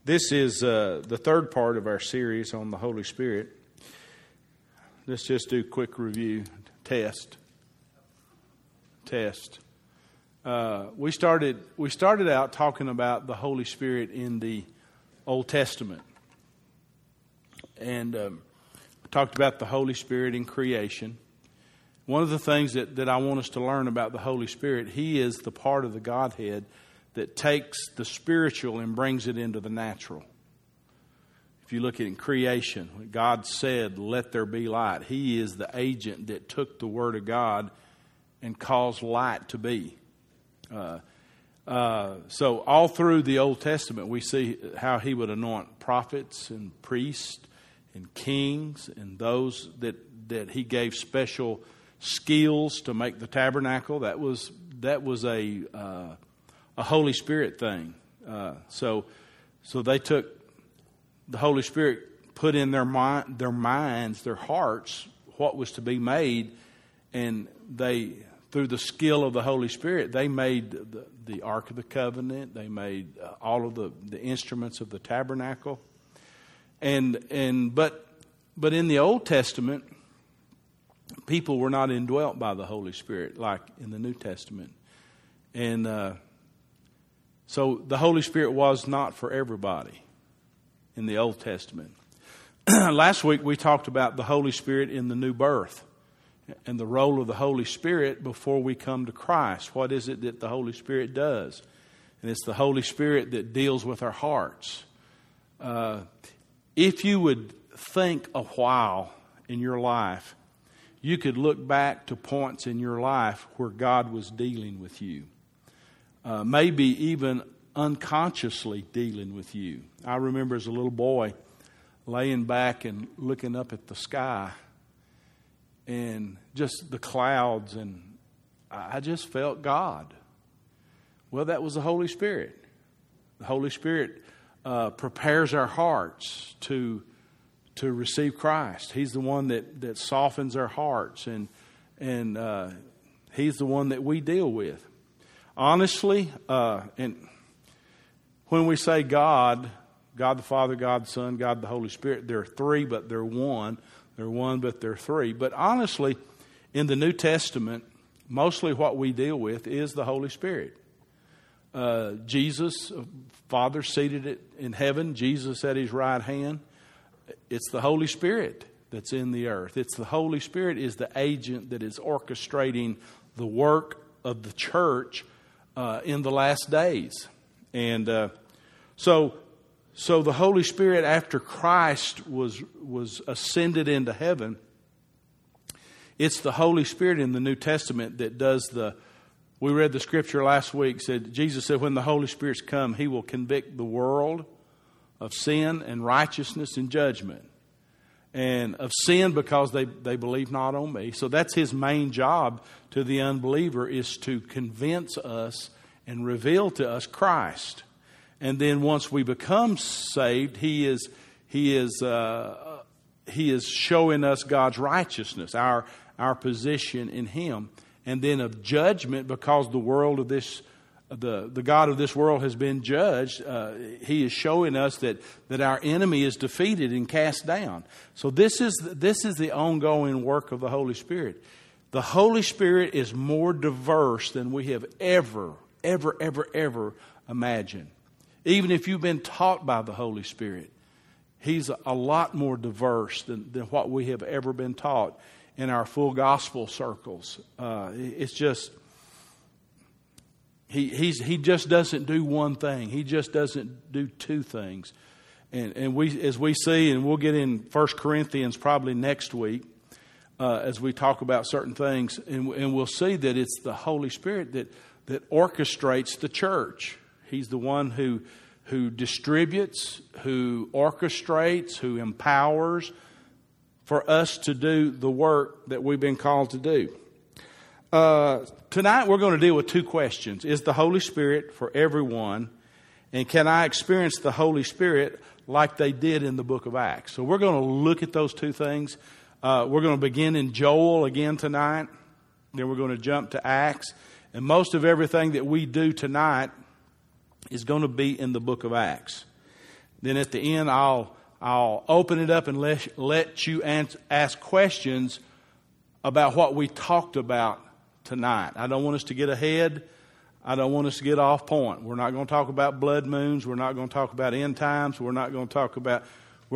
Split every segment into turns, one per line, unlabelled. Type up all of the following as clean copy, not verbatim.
This is the third part of our series on the Holy Spirit. Let's just do a quick review. Test. We started out talking about the Holy Spirit in the Old Testament. And we talked about the Holy Spirit in creation. One of the things that I want us to learn about the Holy Spirit, He is the part of the Godhead that takes the spiritual and brings it into the natural. If you look at creation, when God said, "Let there be light," He is the agent that took the Word of God and caused light to be. So all through the Old Testament, we see how He would anoint prophets and priests and kings and those that He gave special skills to make the tabernacle. That was a Holy Spirit thing. So they took the Holy Spirit, put in their minds, their hearts, what was to be made, and they, through the skill of the Holy Spirit, they made the Ark of the Covenant. They made all of the instruments of the tabernacle. But in the Old Testament, people were not indwelt by the Holy Spirit like in the New Testament, and so the Holy Spirit was not for everybody in the Old Testament. Last week we talked about the Holy Spirit in the new birth and the role of the Holy Spirit before we come to Christ. What is it that the Holy Spirit does? And it's the Holy Spirit that deals with our hearts. If you would think a while in your life, you could look back to points in your life where God was dealing with you. Maybe even unconsciously dealing with you. I remember as a little boy laying back and looking up at the sky and just the clouds, and I just felt God. Well, that was the Holy Spirit. The Holy Spirit prepares our hearts to receive Christ. He's the one that softens our hearts, and He's the one that we deal with. Honestly, and when we say God the Father, God the Son, God the Holy Spirit, they're three, but they're one. They're one, but they're three. But honestly, in the New Testament, mostly what we deal with is the Holy Spirit. Jesus, Father seated it in heaven, Jesus at His right hand. It's the Holy Spirit that's in the earth. It's the Holy Spirit is the agent that is orchestrating the work of the church in the last days. And so the Holy Spirit, after Christ was ascended into heaven, it's the Holy Spirit in the New Testament that does we read the scripture last week, Jesus said, when the Holy Spirit's come, He will convict the world of sin and righteousness and judgment. And of sin because they believe not on me. So that's His main job to the unbeliever, is to convince us and reveal to us Christ. And then once we become saved, He is showing us God's righteousness, our position in Him. And then of judgment, because the world of this, the God of this world has been judged, He is showing us that our enemy is defeated and cast down. So this is the ongoing work of the Holy Spirit. The Holy Spirit is more diverse than we have ever imagined. Even if you've been taught by the Holy Spirit, He's a lot more diverse than what we have ever been taught in our full gospel circles. It's just, He just doesn't do one thing. He just doesn't do two things. And we, as we see, and we'll get in 1 Corinthians probably next week, as we talk about certain things, and we'll see that it's the Holy Spirit that orchestrates the church. He's the one who distributes, who orchestrates, who empowers for us to do the work that we've been called to do. Tonight we're going to deal with two questions. Is the Holy Spirit for everyone? And can I experience the Holy Spirit like they did in the book of Acts? So we're going to look at those two things. We're going to begin in Joel again tonight. Then we're going to jump to Acts. And most of everything that we do tonight is going to be in the book of Acts. Then at the end, I'll open it up and let you ask questions about what we talked about tonight. I don't want us to get ahead. I don't want us to get off point. We're not going to talk about blood moons. We're not going to talk about end times. We're going to talk about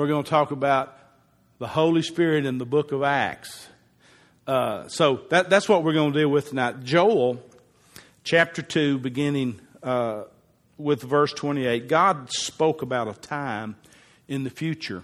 the Holy Spirit in the book of Acts. So that's what we're going to deal with tonight. Joel chapter 2, beginning with verse 28. God spoke about a time in the future.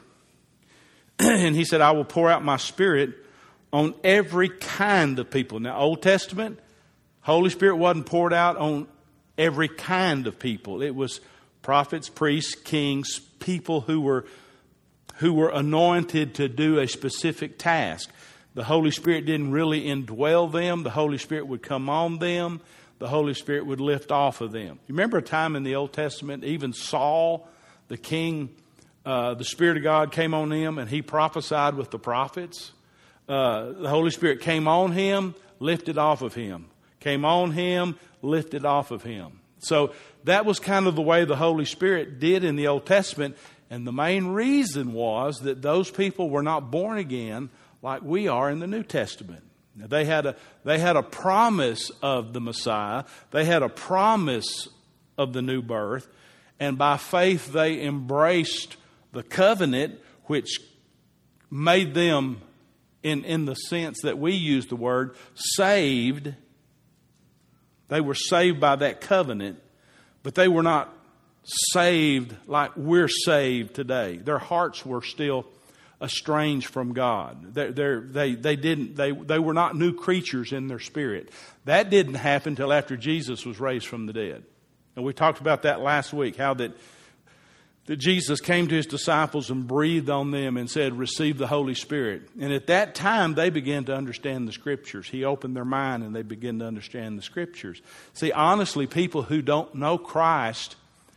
And he said, I will pour out my Spirit on every kind of people. Now, Old Testament, Holy Spirit wasn't poured out on every kind of people. It was prophets, priests, kings, people who were anointed to do a specific task. The Holy Spirit didn't really indwell them. The Holy Spirit would come on them. The Holy Spirit would lift off of them. You remember a time in the Old Testament, even Saul, the king, the Spirit of God came on him and he prophesied with the prophets. The Holy Spirit came on him, lifted off of him. Came on him, lifted off of him. So that was kind of the way the Holy Spirit did in the Old Testament. And the main reason was that those people were not born again like we are in the New Testament. Now, they had a promise of the Messiah. They had a promise of the new birth. And by faith, they embraced the covenant, which made them, in the sense that we use the word, saved. They were saved by that covenant, but they were not saved like we're saved today. Their hearts were still estranged from God. They were not new creatures in their spirit. That didn't happen until after Jesus was raised from the dead. And we talked about that last week, how that Jesus came to his disciples and breathed on them and said, receive the Holy Spirit. And at that time, they began to understand the Scriptures. He opened their mind and they began to understand the Scriptures. See, honestly, people who don't know Christ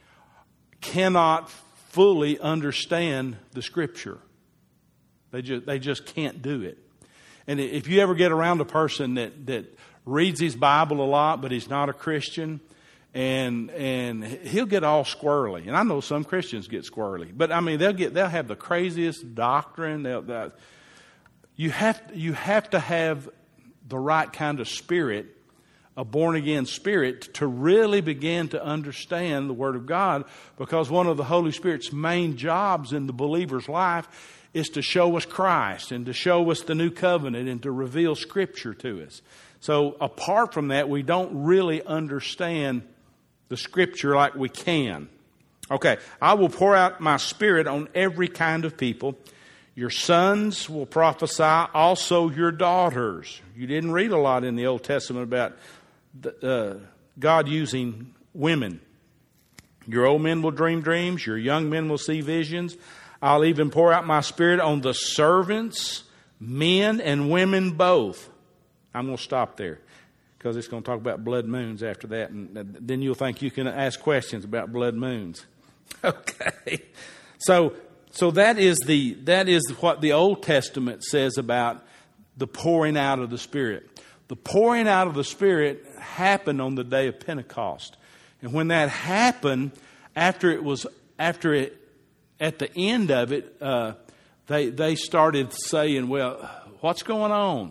cannot fully understand the Scripture. They just can't do it. And if you ever get around a person that reads his Bible a lot, but he's not a Christian, and he'll get all squirrely. And I know some Christians get squirrely, but I mean they'll have the craziest doctrine. You have to have the right kind of spirit, a born again spirit, to really begin to understand the Word of God. Because one of the Holy Spirit's main jobs in the believer's life is to show us Christ and to show us the new covenant and to reveal Scripture to us. So apart from that, we don't really understand the Scripture like we can. Okay, I will pour out my Spirit on every kind of people. Your sons will prophesy, also your daughters. You didn't read a lot in the Old Testament about God using women. Your old men will dream dreams. Your young men will see visions. I'll even pour out my Spirit on the servants, men and women both. I'm going to stop there, because it's going to talk about blood moons after that, and then you'll think you can ask questions about blood moons. Okay, so that is what the Old Testament says about the pouring out of the Spirit. The pouring out of the Spirit happened on the day of Pentecost, and when that happened, at the end of it, they started saying, "Well, what's going on?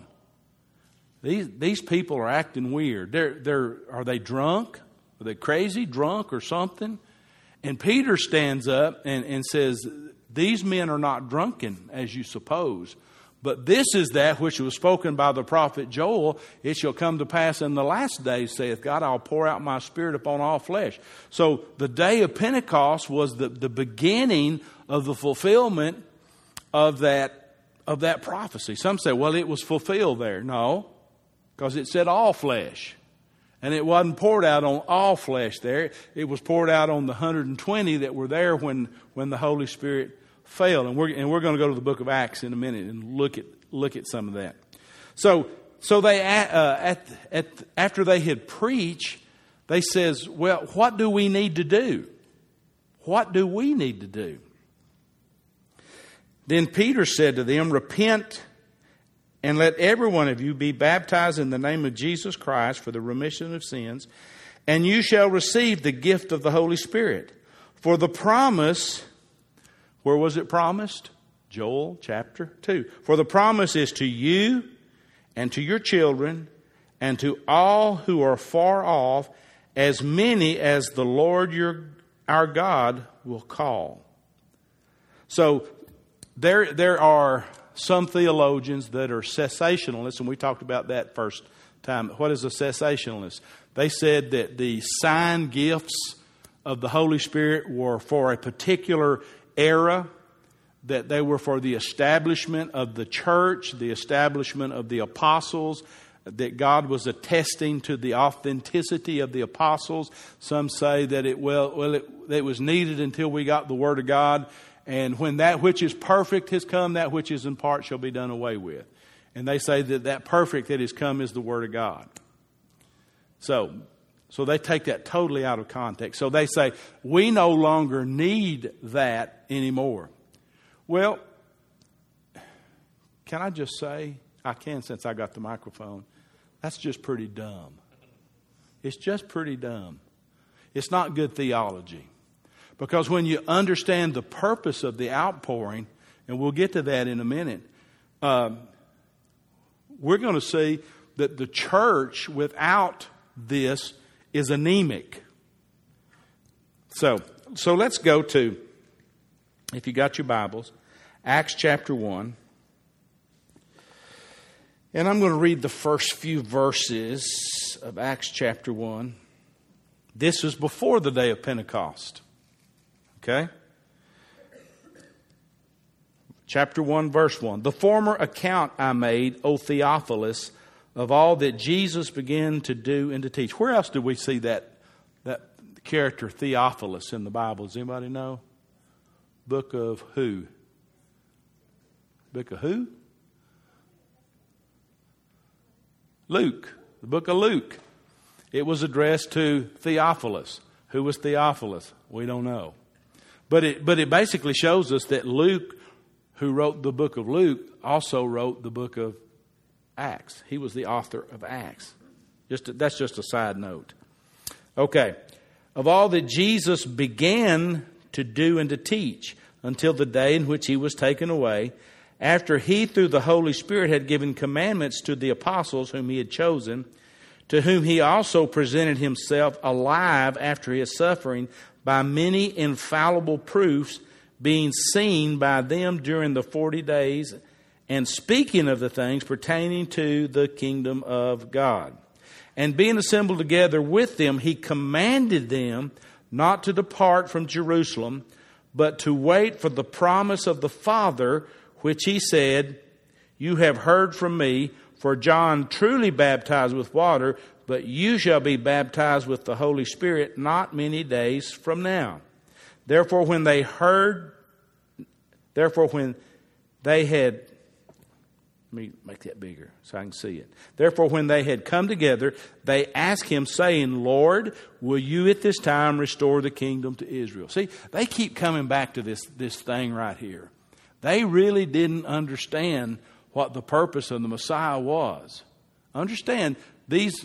These people are acting weird. Are they drunk? Are they crazy, drunk, or something?" And Peter stands up and says, "These men are not drunken, as you suppose. But this is that which was spoken by the prophet Joel. It shall come to pass in the last days, saith God, I'll pour out my Spirit upon all flesh." So the day of Pentecost was the beginning of the fulfillment of that prophecy. Some say, well, it was fulfilled there. No. Because it said all flesh. And it wasn't poured out on all flesh there. It was poured out on the 120 that were there when the Holy Spirit fell. And we're going to go to the book of Acts in a minute and look at some of that. So they after they had preached, they says, well, what do we need to do? What do we need to do? Then Peter said to them, repent and let every one of you be baptized in the name of Jesus Christ for the remission of sins, and you shall receive the gift of the Holy Spirit. For the promise Where was it promised? Joel chapter 2. For the promise is to you and to your children and to all who are far off, as many as the Lord our God will call. So there are some theologians that are cessationalists, and we talked about that first time. What is a cessationalist? They said that the sign gifts of the Holy Spirit were for a particular era, that they were for the establishment of the church, the establishment of the apostles, that God was attesting to the authenticity of the apostles. Some say that it was needed until we got the Word of God, and when that which is perfect has come, that which is in part shall be done away with. And they say that perfect that has come is the Word of God. So they take that totally out of context. So they say, we no longer need that anymore. Well, can I just say, I can since I got the microphone, that's just pretty dumb. It's just pretty dumb. It's not good theology. Because when you understand the purpose of the outpouring, and we'll get to that in a minute, we're going to see that the church without this is anemic. So let's go to, if you got your Bibles, Acts chapter 1. And I'm going to read the first few verses of Acts chapter 1. This was before the day of Pentecost. Okay? Chapter 1, verse 1. The former account I made, O Theophilus, of all that Jesus began to do and to teach. Where else do we see that character Theophilus in the Bible? Does anybody know? Book of who? Book of who? Luke. The book of Luke. It was addressed to Theophilus. Who was Theophilus? We don't know. But it basically shows us that Luke, who wrote the book of Luke, also wrote the book of Acts. He was the author of Acts. That's just a side note. Okay. Of all that Jesus began to do and to teach until the day in which he was taken away, after he through the Holy Spirit had given commandments to the apostles whom he had chosen, to whom he also presented himself alive after his suffering by many infallible proofs, being seen by them during the 40 days, and speaking of the things pertaining to the kingdom of God. And being assembled together with them, he commanded them not to depart from Jerusalem, but to wait for the promise of the Father, which he said, you have heard from me, for John truly baptized with water, but you shall be baptized with the Holy Spirit not many days from now. Therefore, when they had, let me make that bigger so I can see it. Therefore, when they had come together, they asked him, saying, Lord, will you at this time restore the kingdom to Israel? See, they keep coming back to this thing right here. They really didn't understand what the purpose of the Messiah was. Understand, these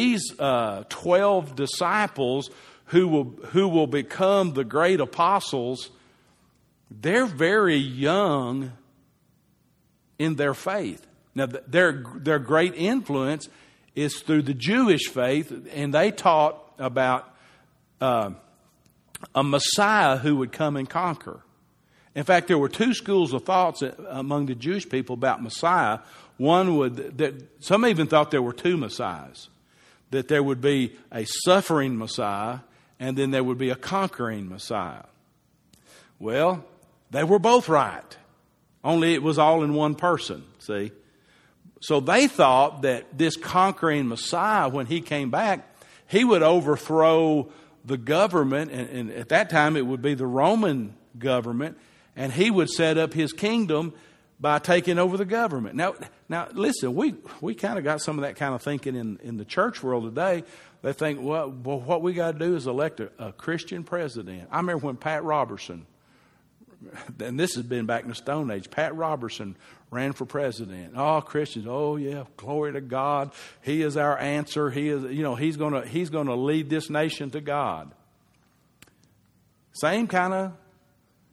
12 disciples who will become the great apostles, they're very young in their faith. Now, their great influence is through the Jewish faith, and they taught about a Messiah who would come and conquer. In fact, there were two schools of thoughts among the Jewish people about Messiah. Some even thought there were two Messiahs, that there would be a suffering Messiah, and then there would be a conquering Messiah. Well, they were both right. Only it was all in one person, see? So they thought that this conquering Messiah, when he came back, he would overthrow the government, and at that time it would be the Roman government, and he would set up his kingdom by taking over the government. Now listen, we kind of got some of that kind of thinking in the church world today. They think, well what we got to do is elect a Christian president. I remember when Pat Robertson, and this has been back in the Stone Age, Pat Robertson ran for president. Oh, Christians, oh yeah, glory to God. He is our answer. He is, he's gonna lead this nation to God. Same kind of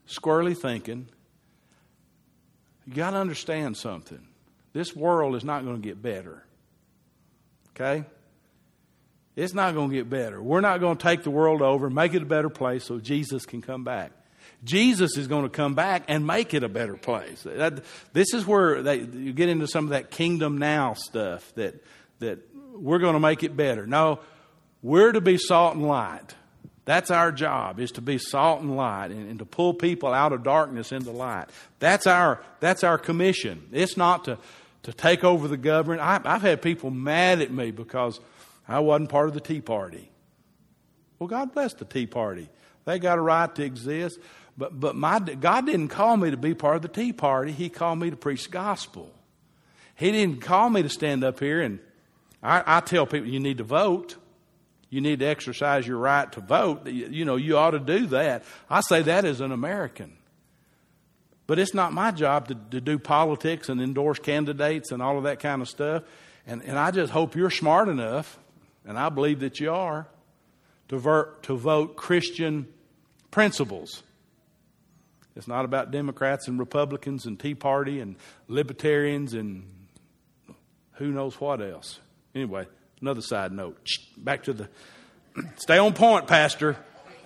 squirrely thinking, you got to understand something. This world is not going to get better. Okay? It's not going to get better. We're not going to take the world over and make it a better place so Jesus can come back. Jesus is going to come back and make it a better place. This is where you get into some of that kingdom now stuff that we're going to make it better. No, we're to be salt and light. That's our job, is to be salt and light and to pull people out of darkness into light. That's our commission. It's not to take over the government. I've had people mad at me because I wasn't part of the Tea Party. Well, God bless the Tea Party. They got a right to exist. But God didn't call me to be part of the Tea Party. He called me to preach the gospel. He didn't call me to stand up here and I tell people you need to vote. You need to exercise your right to vote. You ought to do that. I say that as an American. But it's not my job to do politics and endorse candidates and all of that kind of stuff. And I just hope you're smart enough, and I believe that you are, to vote Christian principles. It's not about Democrats and Republicans and Tea Party and Libertarians and who knows what else. Anyway, another side note. Back to the... Stay on point, Pastor.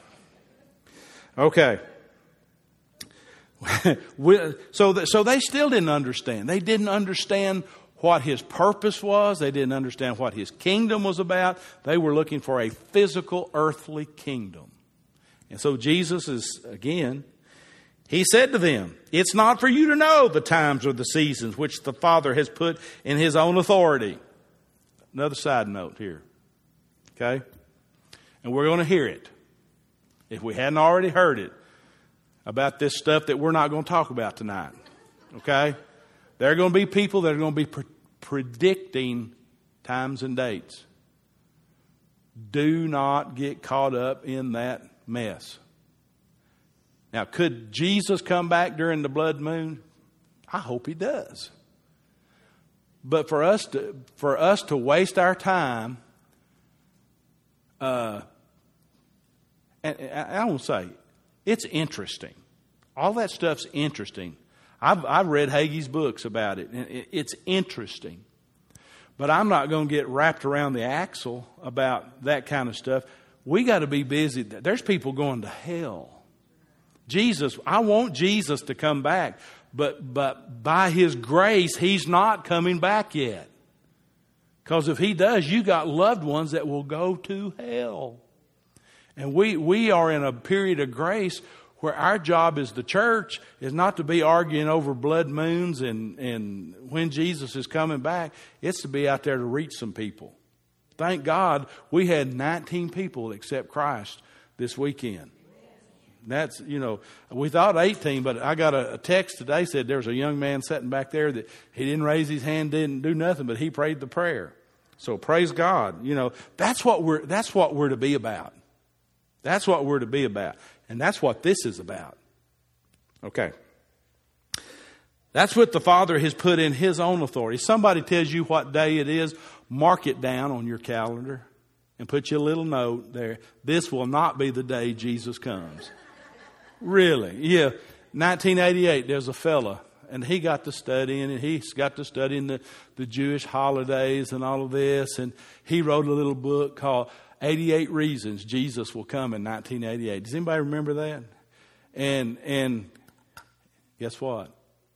Okay. So they still didn't understand. They didn't understand what his purpose was. They didn't understand what his kingdom was about. They were looking for a physical, earthly kingdom. And so Jesus is, again, he said to them, it's not for you to know the times or the seasons which the Father has put in his own authority. Another side note here. Okay? And we're going to hear it. If we hadn't already heard it, about this stuff that we're not going to talk about tonight. Okay? There are going to be people that are going to be predicting times and dates. Do not get caught up in that mess. Now, could Jesus come back during the blood moon? I hope he does. But for us to waste our time, and I want to say, it's interesting. All that stuff's interesting. I've read Hagee's books about it, and it's interesting. But I'm not going to get wrapped around the axle about that kind of stuff. We got to be busy. There's people going to hell. I want Jesus to come back. But by his grace, he's not coming back yet. Because if he does, you got loved ones that will go to hell. And we are in a period of grace where our job as the church is not to be arguing over blood moons and when Jesus is coming back. It's to be out there to reach some people. Thank God we had 19 people accept Christ this weekend. That's, we thought 18, but I got a text today said there was a young man sitting back there that he didn't raise his hand, didn't do nothing, but he prayed the prayer. So praise God. That's what we're to be about. That's what we're to be about. And that's what this is about. Okay. That's what the Father has put in his own authority. Somebody tells you what day it is, mark it down on your calendar and put you a little note there. This will not be the day Jesus comes. Really? Yeah. 1988, there's a fella, and he got to studying, and he's got to studying the Jewish holidays and all of this, and he wrote a little book called 88 Reasons Jesus Will Come in 1988. Does anybody remember that? And guess what?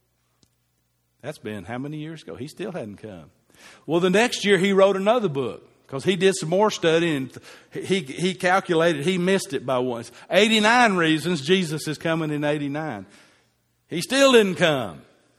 That's been how many years ago? He still hadn't come. Well, the next year he wrote another book because he did some more study and he calculated he missed it by once. 89 Reasons Jesus is coming in 89. He still didn't come.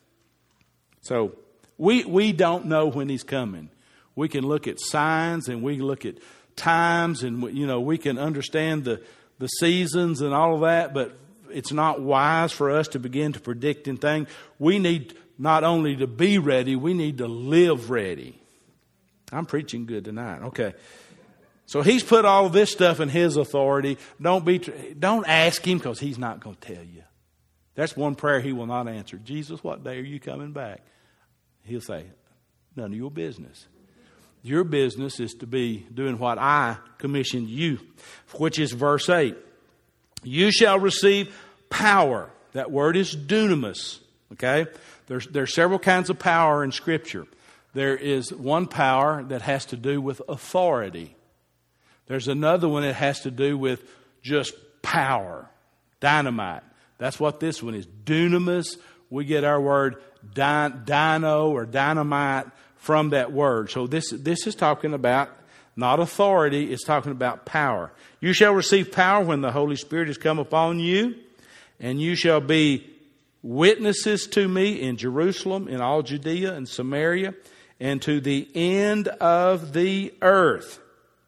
So we don't know when he's coming. We can look at signs and we can look at times and we can understand the seasons and all of that, but it's not wise for us to begin to predict things. We need not only to be ready, we need to live ready. I'm preaching good tonight. Okay. So he's put all of this stuff in his authority. Don't ask him because he's not going to tell you. That's one prayer he will not answer. Jesus, what day are you coming back? He'll say, none of your business. Your business is to be doing what I commissioned you, which is verse 8. You shall receive power That word is dunamis. Okay? There's several kinds of power in Scripture. There is one power that has to do with authority. There's another one that has to do with just power, dynamite. That's what this one is. Dunamis. We get our word dino or dynamite from that word. So this is talking about not authority, it's talking about power. You shall receive power when the Holy Spirit has come upon you, and you shall be witnesses to me in Jerusalem, in all Judea and Samaria, and to the end of the earth.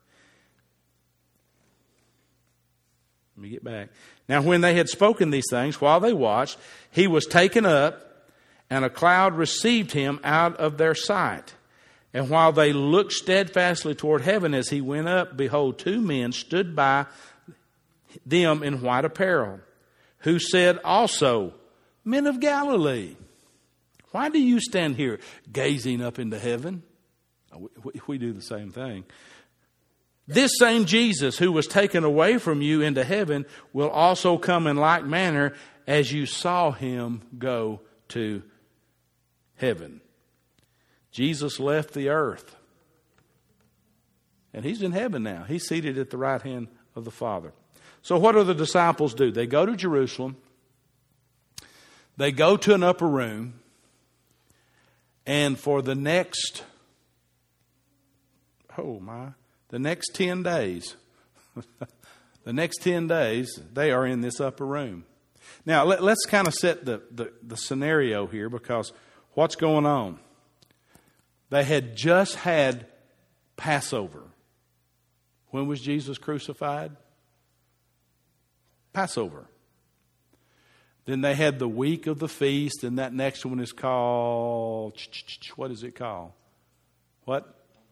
Let me get back. Now when they had spoken these things, while they watched, he was taken up, and a cloud received him out of their sight. And while they looked steadfastly toward heaven as he went up, behold, two men stood by them in white apparel, who said also, Men of Galilee, why do you stand here gazing up into heaven? We do the same thing. This same Jesus who was taken away from you into heaven will also come in like manner as you saw him go to heaven. Jesus left the earth. And he's in heaven now. He's seated at the right hand of the Father. So what do the disciples do? They go to Jerusalem. They go to an upper room. And for the next 10 days, they are in this upper room. Now, let's kind of set the scenario here, because what's going on? They had just had Passover. When was Jesus crucified? Passover. Then they had the week of the feast, and that next one is called, what is it called? What?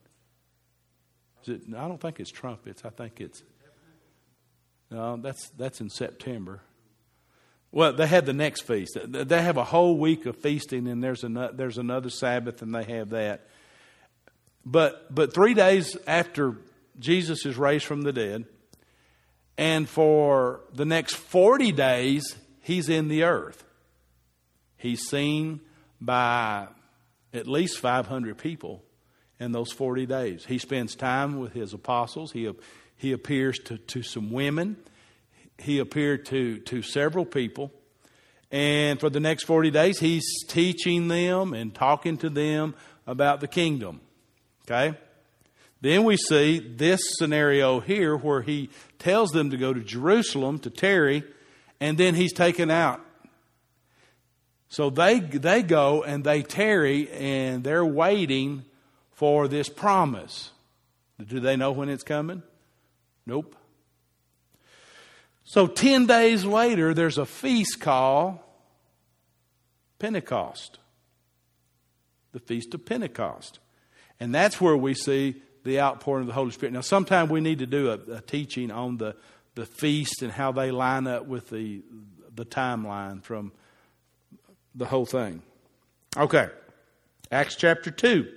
I don't think it's trumpets. I think it's, no, that's in September. Well, they had the next feast. They have a whole week of feasting, and there's another Sabbath, and they have that. But 3 days after Jesus is raised from the dead, and for the next 40 days, he's in the earth. He's seen by at least 500 people in those 40 days. He spends time with his apostles. He appears to some women. He appeared to several people. And for the next 40 days, he's teaching them and talking to them about the kingdom. Okay? Then we see this scenario here where he tells them to go to Jerusalem to tarry, and then he's taken out. So they go and they tarry, and they're waiting for this promise. Do they know when it's coming? Nope. So 10 days later, there's a feast called Pentecost. The Feast of Pentecost. And that's where we see the outpouring of the Holy Spirit. Now, sometime we need to do a teaching on the feast and how they line up with the timeline from the whole thing. Okay. Acts chapter 2.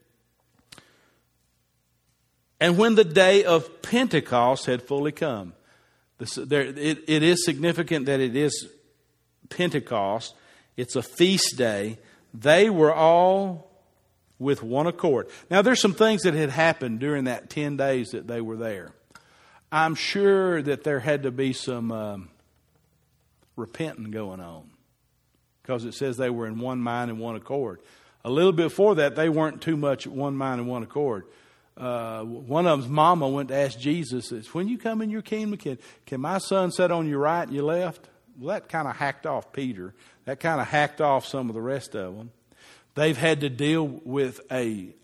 And when the day of Pentecost had fully come. It is significant that it is Pentecost. It's a feast day. They were all with one accord. Now, there's some things that had happened during that 10 days that they were there. I'm sure that there had to be some repenting going on, because it says they were in one mind and one accord. A little bit before that, they weren't too much one mind and one accord. One of them's mama went to ask Jesus, when you come in your kingdom, can my son sit on your right and your left? Well, that kind of hacked off Peter. That kind of hacked off some of the rest of them. They've had to deal with a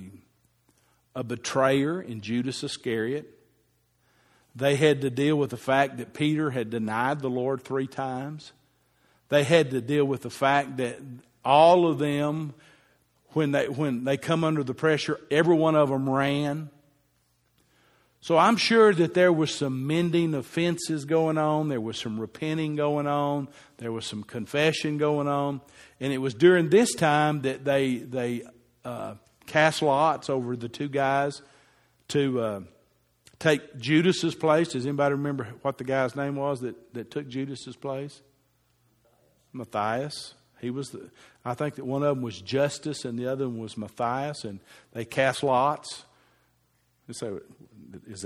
betrayer in Judas Iscariot. They had to deal with the fact that Peter had denied the Lord 3 times. They had to deal with the fact that all of them, when they come under the pressure, every one of them ran. So I'm sure that there was some mending of fences going on. There was some repenting going on. There was some confession going on. And it was during this time that they cast lots over the 2 guys to take Judas's place. Does anybody remember what the guy's name was that took Judas's place? Matthias. I think that one of them was Justus and the other one was Matthias, and they cast lots. You say, is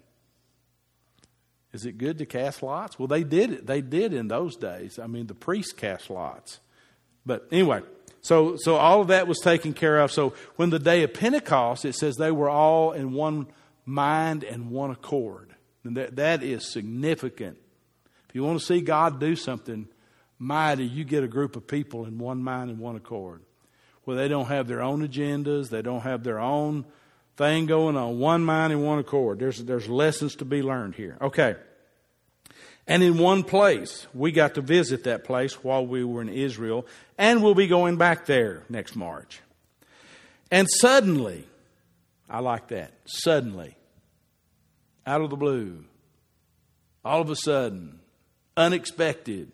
it good to cast lots? Well, they did it. They did in those days. I mean, the priests cast lots. But anyway, so all of that was taken care of. So when the day of Pentecost, it says they were all in one mind and one accord. And that is significant. If you want to see God do something mighty, you get a group of people in one mind and one accord, where they don't have their own agendas, they don't have their own thing going on. One mind and one accord. There's lessons to be learned here. Okay. And in one place, we got to visit that place while we were in Israel, and we'll be going back there next March. And suddenly, I like that, suddenly, out of the blue, all of a sudden, unexpected.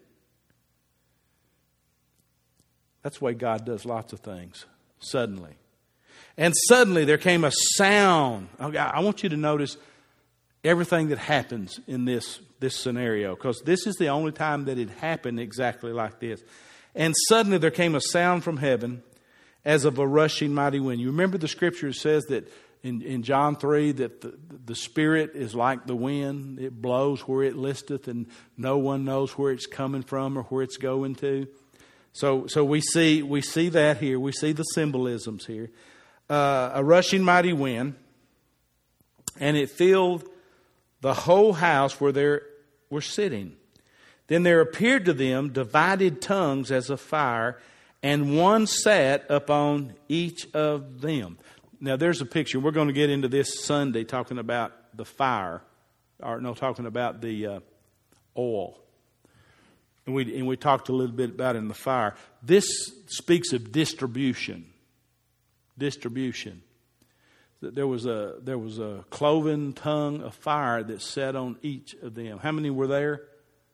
That's the way God does lots of things, suddenly. And suddenly there came a sound. I want you to notice everything that happens in this scenario, because this is the only time that it happened exactly like this. And suddenly there came a sound from heaven as of a rushing mighty wind. You remember the scripture says that in John 3 that the Spirit is like the wind. It blows where it listeth, and no one knows where it's coming from or where it's going to. So we see that here. We see the symbolisms here. A rushing mighty wind, and it filled the whole house where they were sitting. Then there appeared to them divided tongues as of fire, and one sat upon each of them. Now there's a picture. We're going to get into this Sunday talking about the fire, talking about the oil. And we talked a little bit about it in the fire. This speaks of distribution. Distribution. There was a cloven tongue of fire that sat on each of them. How many were there?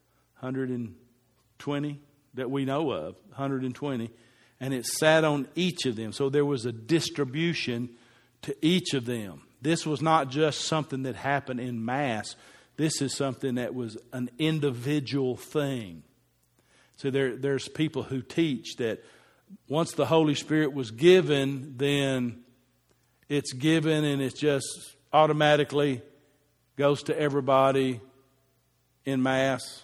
120 that we know of. 120. And it sat on each of them. So there was a distribution to each of them. This was not just something that happened in mass. This is something that was an individual thing. So there's people who teach that once the Holy Spirit was given, then it's given and it just automatically goes to everybody in mass.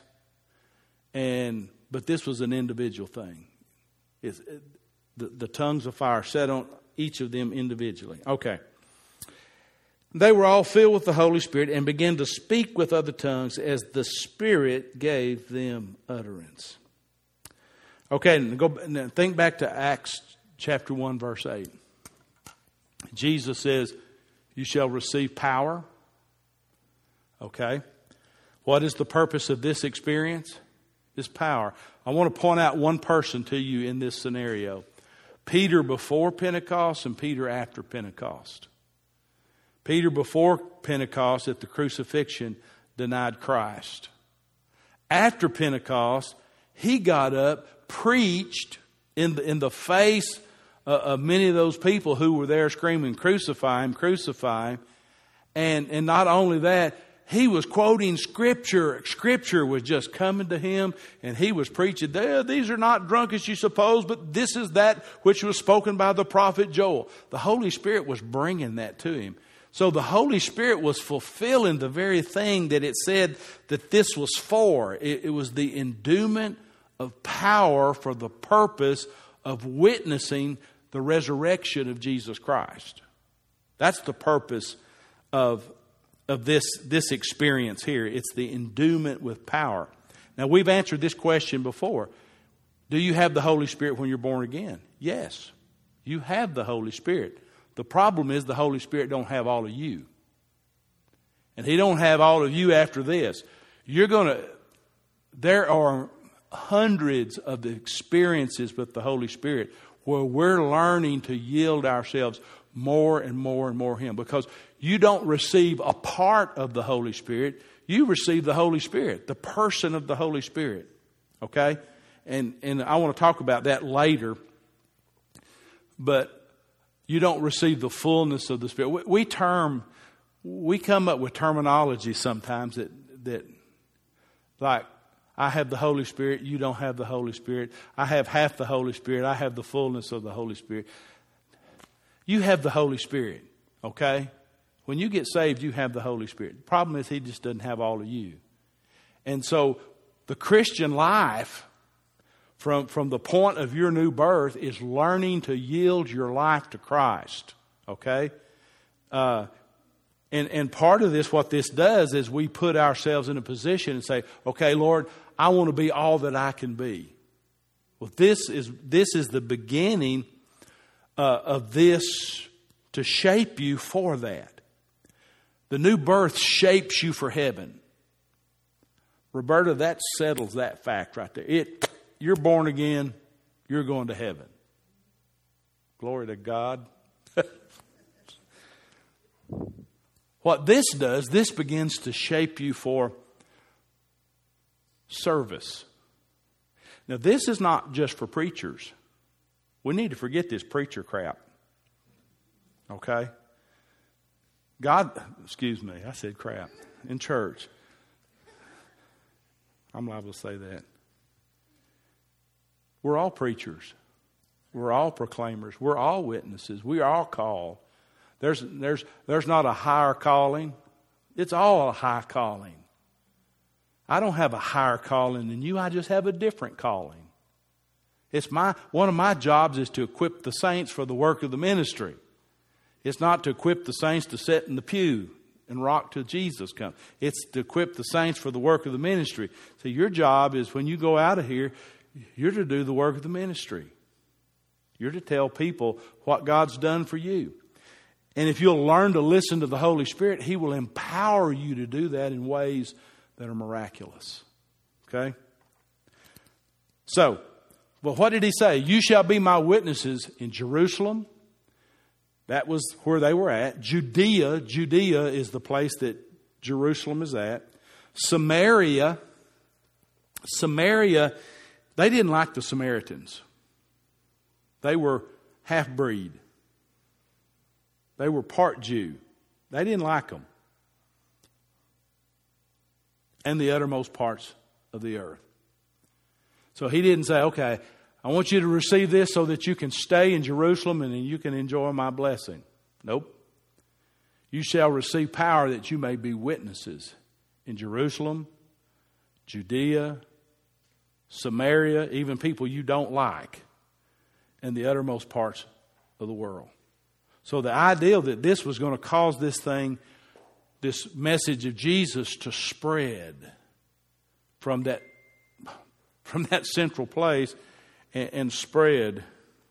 But this was an individual thing. The tongues of fire set on each of them individually. Okay. They were all filled with the Holy Spirit and began to speak with other tongues as the Spirit gave them utterance. Okay, now think back to Acts chapter 1, verse 8. Jesus says, you shall receive power. Okay. What is the purpose of this experience? This power. I want to point out one person to you in this scenario. Peter before Pentecost and Peter after Pentecost. Peter before Pentecost at the crucifixion denied Christ. After Pentecost, he got up, preached in the face of many of those people who were there screaming, crucify him, crucify him. And not only that, he was quoting Scripture. Scripture was just coming to him, and he was preaching, these are not drunk as you suppose, but this is that which was spoken by the prophet Joel. The Holy Spirit was bringing that to him. So the Holy Spirit was fulfilling the very thing that it said that this was for. It was the endowment of power for the purpose of witnessing the resurrection of Jesus Christ. That's the purpose of this experience here. It's the endowment with power. Now, we've answered this question before. Do you have the Holy Spirit when you're born again? Yes, you have the Holy Spirit. The problem is the Holy Spirit don't have all of you. And He don't have all of you after this. There are hundreds of experiences with the Holy Spirit where we're learning to yield ourselves more and more and more Him. Because you don't receive a part of the Holy Spirit. You receive the Holy Spirit, the person of the Holy Spirit. Okay? And I want to talk about that later. But you don't receive the fullness of the Spirit. We come up with terminology sometimes that like, I have the Holy Spirit. You don't have the Holy Spirit. I have half the Holy Spirit. I have the fullness of the Holy Spirit. You have the Holy Spirit, okay? When you get saved, you have the Holy Spirit. The problem is He just doesn't have all of you. And so the Christian life, from the point of your new birth, is learning to yield your life to Christ, okay? And part of this, what this does, is we put ourselves in a position and say, okay, Lord, I want to be all that I can be. Well, this is the beginning of this to shape you for that. The new birth shapes you for heaven. Roberta, that settles that fact right there. You're born again, you're going to heaven. Glory to God. What this does, this begins to shape you for service. Now, this is not just for preachers. We need to forget this preacher crap. Okay? God, excuse me, I said crap in church. I'm liable to say that. We're all preachers. We're all proclaimers. We're all witnesses. We are all called. There's not a higher calling. It's all a high calling. I don't have a higher calling than you. I just have a different calling. One of my jobs is to equip the saints for the work of the ministry. It's not to equip the saints to sit in the pew and rock till Jesus comes. It's to equip the saints for the work of the ministry. So your job is, when you go out of here, you're to do the work of the ministry. You're to tell people what God's done for you. And if you'll learn to listen to the Holy Spirit, He will empower you to do that in ways that are miraculous. Okay? So, well, what did He say? You shall be my witnesses in Jerusalem. That was where they were at. Judea is the place that Jerusalem is at. Samaria, they didn't like the Samaritans. They were half-breed. They were part Jew. They didn't like them. And the uttermost parts of the earth. So He didn't say, okay, I want you to receive this so that you can stay in Jerusalem and then you can enjoy my blessing. Nope. You shall receive power that you may be witnesses in Jerusalem, Judea, Samaria, even people you don't like, and the uttermost parts of the world. So the idea that this was going to cause this message of Jesus to spread from that central place and spread.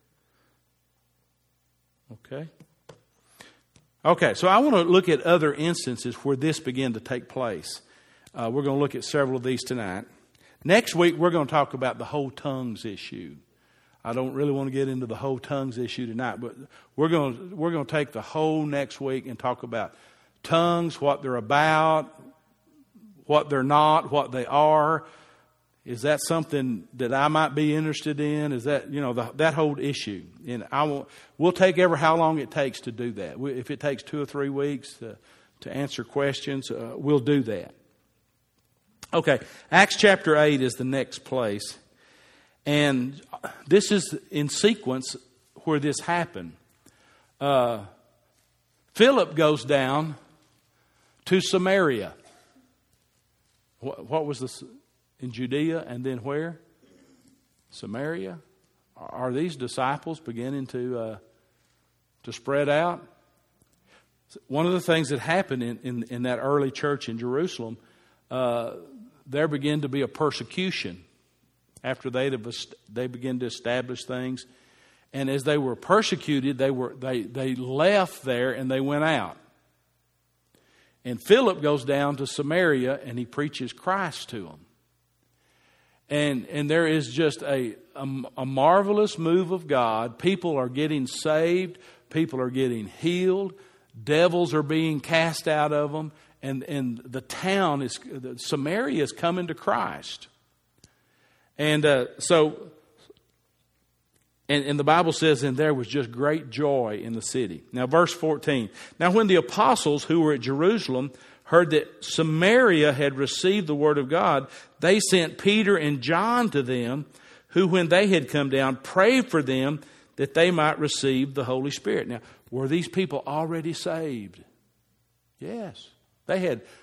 Okay, so I want to look at other instances where this began to take place. We're going to look at several of these tonight. Next week, we're going to talk about the whole tongues issue. I don't really want to get into the whole tongues issue tonight, but we're going to take the whole next week and talk about tongues, what they're about, what they're not, what they are. Is that something that I might be interested in? Is that, that whole issue? And we'll take how long it takes to do that. If it takes 2 or 3 weeks to answer questions, we'll do that. Okay, Acts chapter 8 is the next place. And this is in sequence where this happened. Philip goes down to Samaria. What was this? In Judea, and then where? Samaria. Are these disciples beginning to spread out? One of the things that happened in that early church in Jerusalem, there began to be a persecution after they began to establish things, and as they were persecuted, they left there and they went out. And Philip goes down to Samaria and he preaches Christ to them. And there is just a marvelous move of God. People are getting saved. People are getting healed. Devils are being cast out of them. And the town Samaria is coming to Christ. And so the Bible says, and there was just great joy in the city. Now, verse 14. Now, when the apostles who were at Jerusalem heard that Samaria had received the word of God, they sent Peter and John to them, who, when they had come down, prayed for them that they might receive the Holy Spirit. Now, were these people already saved? Yes. They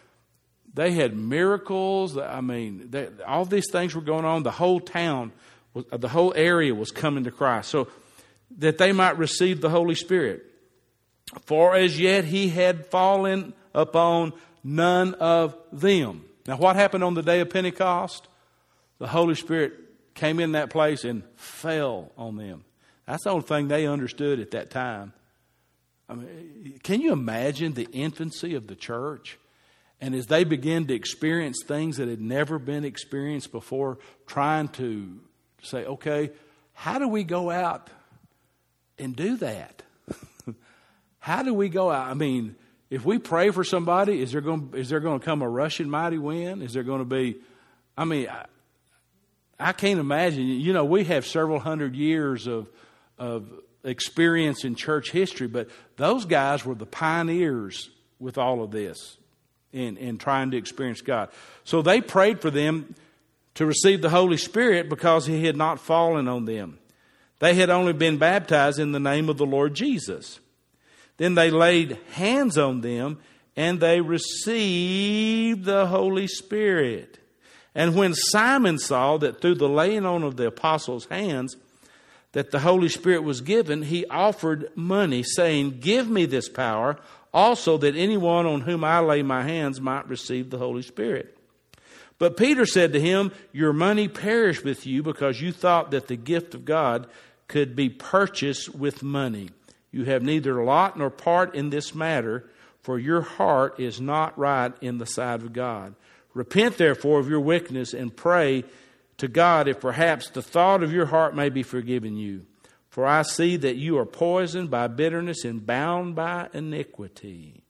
had miracles. I mean, all these things were going on. The whole town, the whole area was coming to Christ. So that they might receive the Holy Spirit. For as yet he had fallen upon none of them. Now, what happened on the day of Pentecost? The Holy Spirit came in that place and fell on them. That's the only thing they understood at that time. I mean, can you imagine the infancy of the church? And as they began to experience things that had never been experienced before, trying to say, okay, how do we go out and do that? How do we go out? I mean, if we pray for somebody, is there going to come a rushing mighty wind? Is there going to be, I mean, I can't imagine. You know, we have several hundred years of experience in church history, but those guys were the pioneers with all of this in trying to experience God. So they prayed for them to receive the Holy Spirit because he had not fallen on them. They had only been baptized in the name of the Lord Jesus. Then they laid hands on them and they received the Holy Spirit. And when Simon saw that through the laying on of the apostles' hands that the Holy Spirit was given, he offered money, saying, "Give me this power, also that anyone on whom I lay my hands might receive the Holy Spirit." But Peter said to him, "Your money perish with you, because you thought that the gift of God could be purchased with money. You have neither lot nor part in this matter, for your heart is not right in the sight of God. Repent therefore of your wickedness and pray to God if perhaps the thought of your heart may be forgiven you. For I see that you are poisoned by bitterness and bound by iniquity."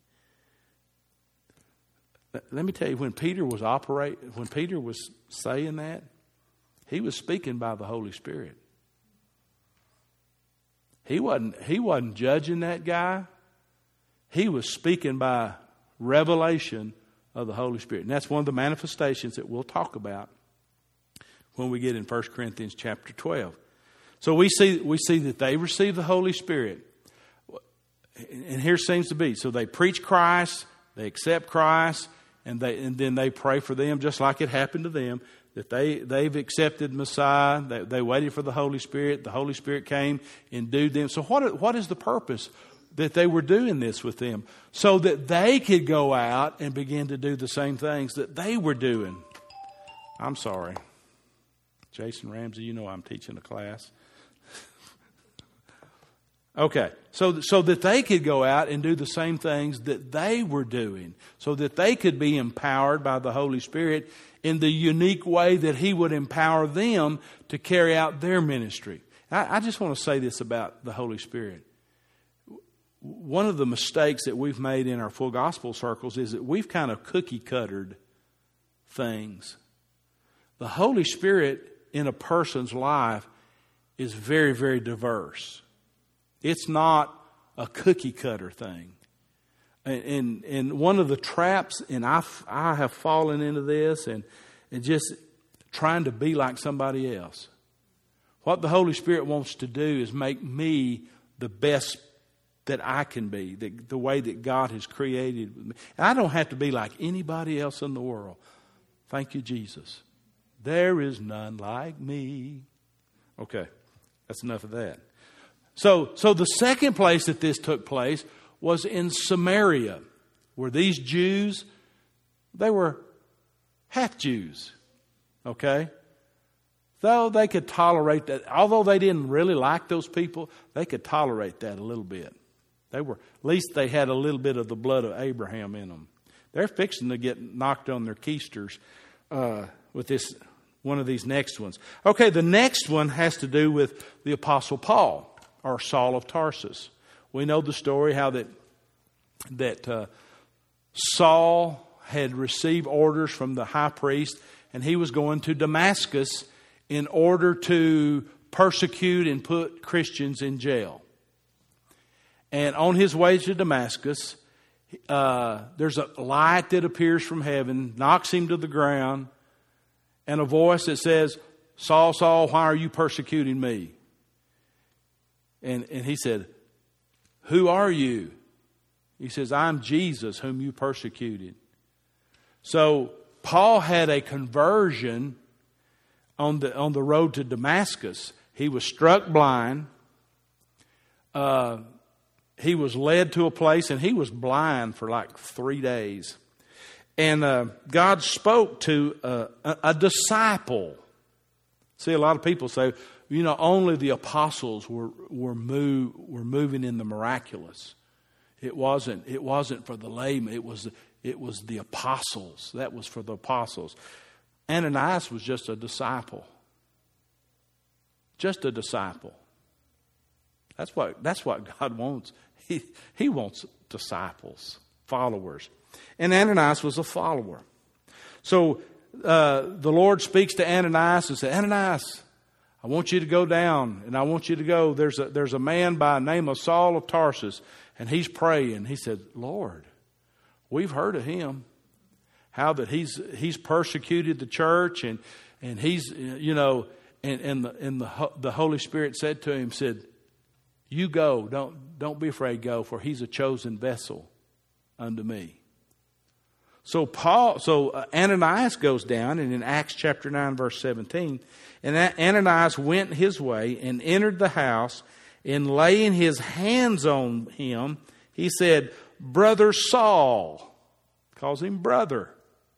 Let me tell you, when Peter was saying that, he was speaking by the Holy Spirit. He wasn't judging that guy. He was speaking by revelation of the Holy Spirit. And that's one of the manifestations that we'll talk about when we get in 1 Corinthians chapter 12. So we see that they receive the Holy Spirit. And here seems to be. So they preach Christ, they accept Christ, and then they pray for them just like it happened to them. That they've accepted Messiah. They waited for the Holy Spirit. The Holy Spirit came, endued them. So what is the purpose that they were doing this with them? So that they could go out and begin to do the same things that they were doing. I'm sorry. Jason Ramsey, you know I'm teaching a class. Okay, so that they could go out and do the same things that they were doing. So that they could be empowered by the Holy Spirit in the unique way that he would empower them to carry out their ministry. I just want to say this about the Holy Spirit. One of the mistakes that we've made in our full gospel circles is that we've kind of cookie-cuttered things. The Holy Spirit in a person's life is very, very diverse. It's not a cookie-cutter thing. And one of the traps, and I have fallen into this, and just trying to be like somebody else. What the Holy Spirit wants to do is make me the best that I can be, the way that God has created me. I don't have to be like anybody else in the world. Thank you, Jesus. There is none like me. Okay, that's enough of that. So the second place that this took place was in Samaria, where these Jews, they were half Jews, okay? Though they could tolerate that, although they didn't really like those people, they could tolerate that a little bit. At least they had a little bit of the blood of Abraham in them. They're fixing to get knocked on their keisters with this one of these next ones. Okay, the next one has to do with the Apostle Paul, or Saul of Tarsus. We know the story how that Saul had received orders from the high priest, and he was going to Damascus in order to persecute and put Christians in jail. And on his way to Damascus, there's a light that appears from heaven, knocks him to the ground, and a voice that says, Saul, Saul, why are you persecuting me? And he said, who are you? He says, I'm Jesus whom you persecuted. So Paul had a conversion on the road to Damascus. He was struck blind. He was led to a place, and he was blind for like 3 days. And God spoke to a disciple. See, a lot of people say, only the apostles were moving in the miraculous. It wasn't for the layman. It was the apostles. That was for the apostles. Ananias was just a disciple. Just a disciple. That's what God wants. He wants disciples, followers. And Ananias was a follower. So the Lord speaks to Ananias and says, Ananias, I want you to go down, and I want you to go. There's a man by the name of Saul of Tarsus, and he's praying. He said, Lord, we've heard of him, how that he's persecuted the church, and he's and the Holy Spirit said to him, said, you go, don't be afraid, go, for he's a chosen vessel unto me. So Ananias goes down, and in Acts chapter 9, verse 17, and Ananias went his way and entered the house, and laying his hands on him, he said, Brother Saul, calls him brother.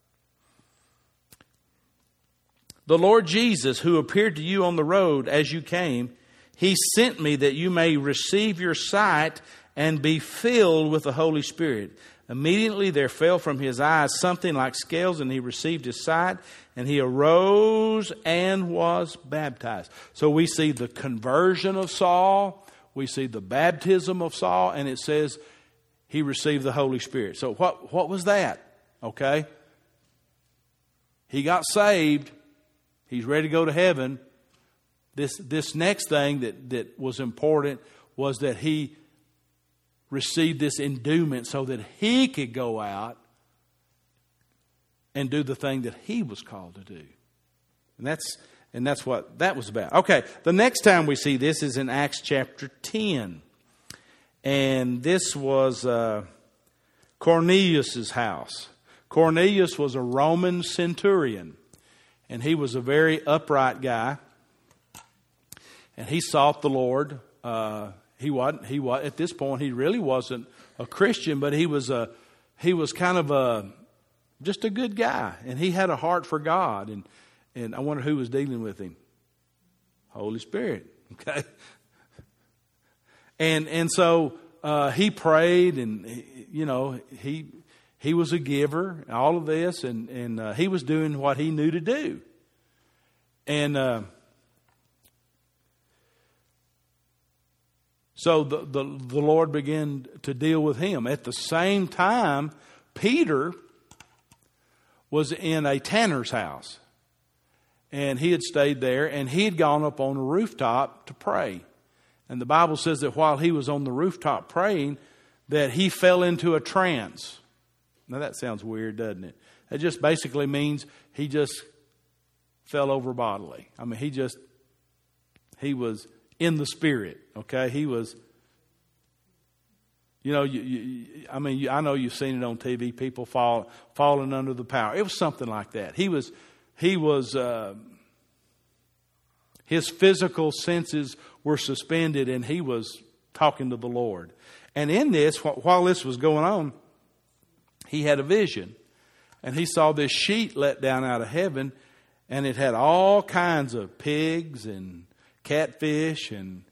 The Lord Jesus, who appeared to you on the road as you came, he sent me that you may receive your sight and be filled with the Holy Spirit. Immediately there fell from his eyes something like scales, and he received his sight, and he arose and was baptized. So we see the conversion of Saul, we see the baptism of Saul, and it says he received the Holy Spirit. So what was that? Okay. He got saved. He's ready to go to heaven. This next thing that was important was that he received this endowment so that he could go out and do the thing that he was called to do. And that's what that was about. Okay, the next time we see this is in Acts chapter 10. And this was Cornelius' house. Cornelius was a Roman centurion, and he was a very upright guy. And he sought the Lord. He was at this point. He really wasn't a Christian, but he was kind of just a good guy, and he had a heart for God. And I wonder who was dealing with him. Holy Spirit. Okay. And so he prayed, and he was a giver. All of this, and he was doing what he knew to do, and. So the Lord began to deal with him. At the same time, Peter was in a tanner's house. And he had stayed there, and he had gone up on a rooftop to pray. And the Bible says that while he was on the rooftop praying, that he fell into a trance. Now that sounds weird, doesn't it? It just basically means he just fell over bodily. I mean, he was in the spirit, okay? He was, I know you've seen it on TV, people falling under the power. It was something like that. His physical senses were suspended, and he was talking to the Lord. And in this, while this was going on, he had a vision, and he saw this sheet let down out of heaven, and it had all kinds of pigs and catfish and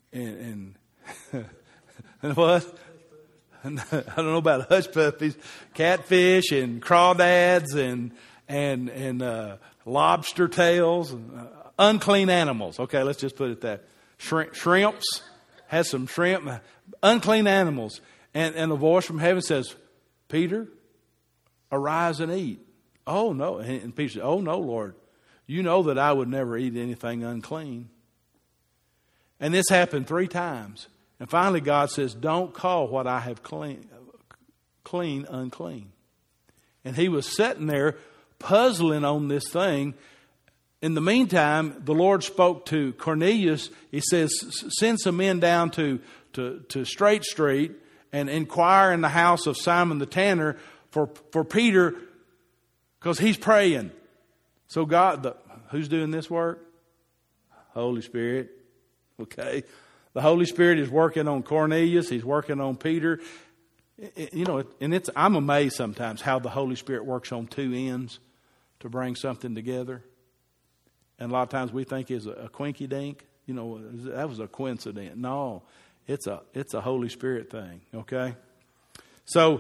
what? I don't know about hush puppies, catfish and crawdads and lobster tails, unclean animals. Okay, let's just put it that. Shrimps, has some shrimp, unclean animals. And a voice from heaven says, Peter, arise and eat. Oh no. And Peter said, oh no, Lord, you know that I would never eat anything unclean. And this happened 3 times. And finally God says, don't call what I have clean, unclean. And he was sitting there puzzling on this thing. In the meantime, the Lord spoke to Cornelius. He says, send some men down to Straight Street and inquire in the house of Simon the tanner for Peter, because he's praying. So God, who's doing this work? Holy Spirit. Okay. The Holy Spirit is working on Cornelius. He's working on Peter. You know, and I'm amazed sometimes how the Holy Spirit works on two ends to bring something together. And a lot of times we think it's a quinky dink. You know, that was a coincidence. No, it's a Holy Spirit thing. Okay. So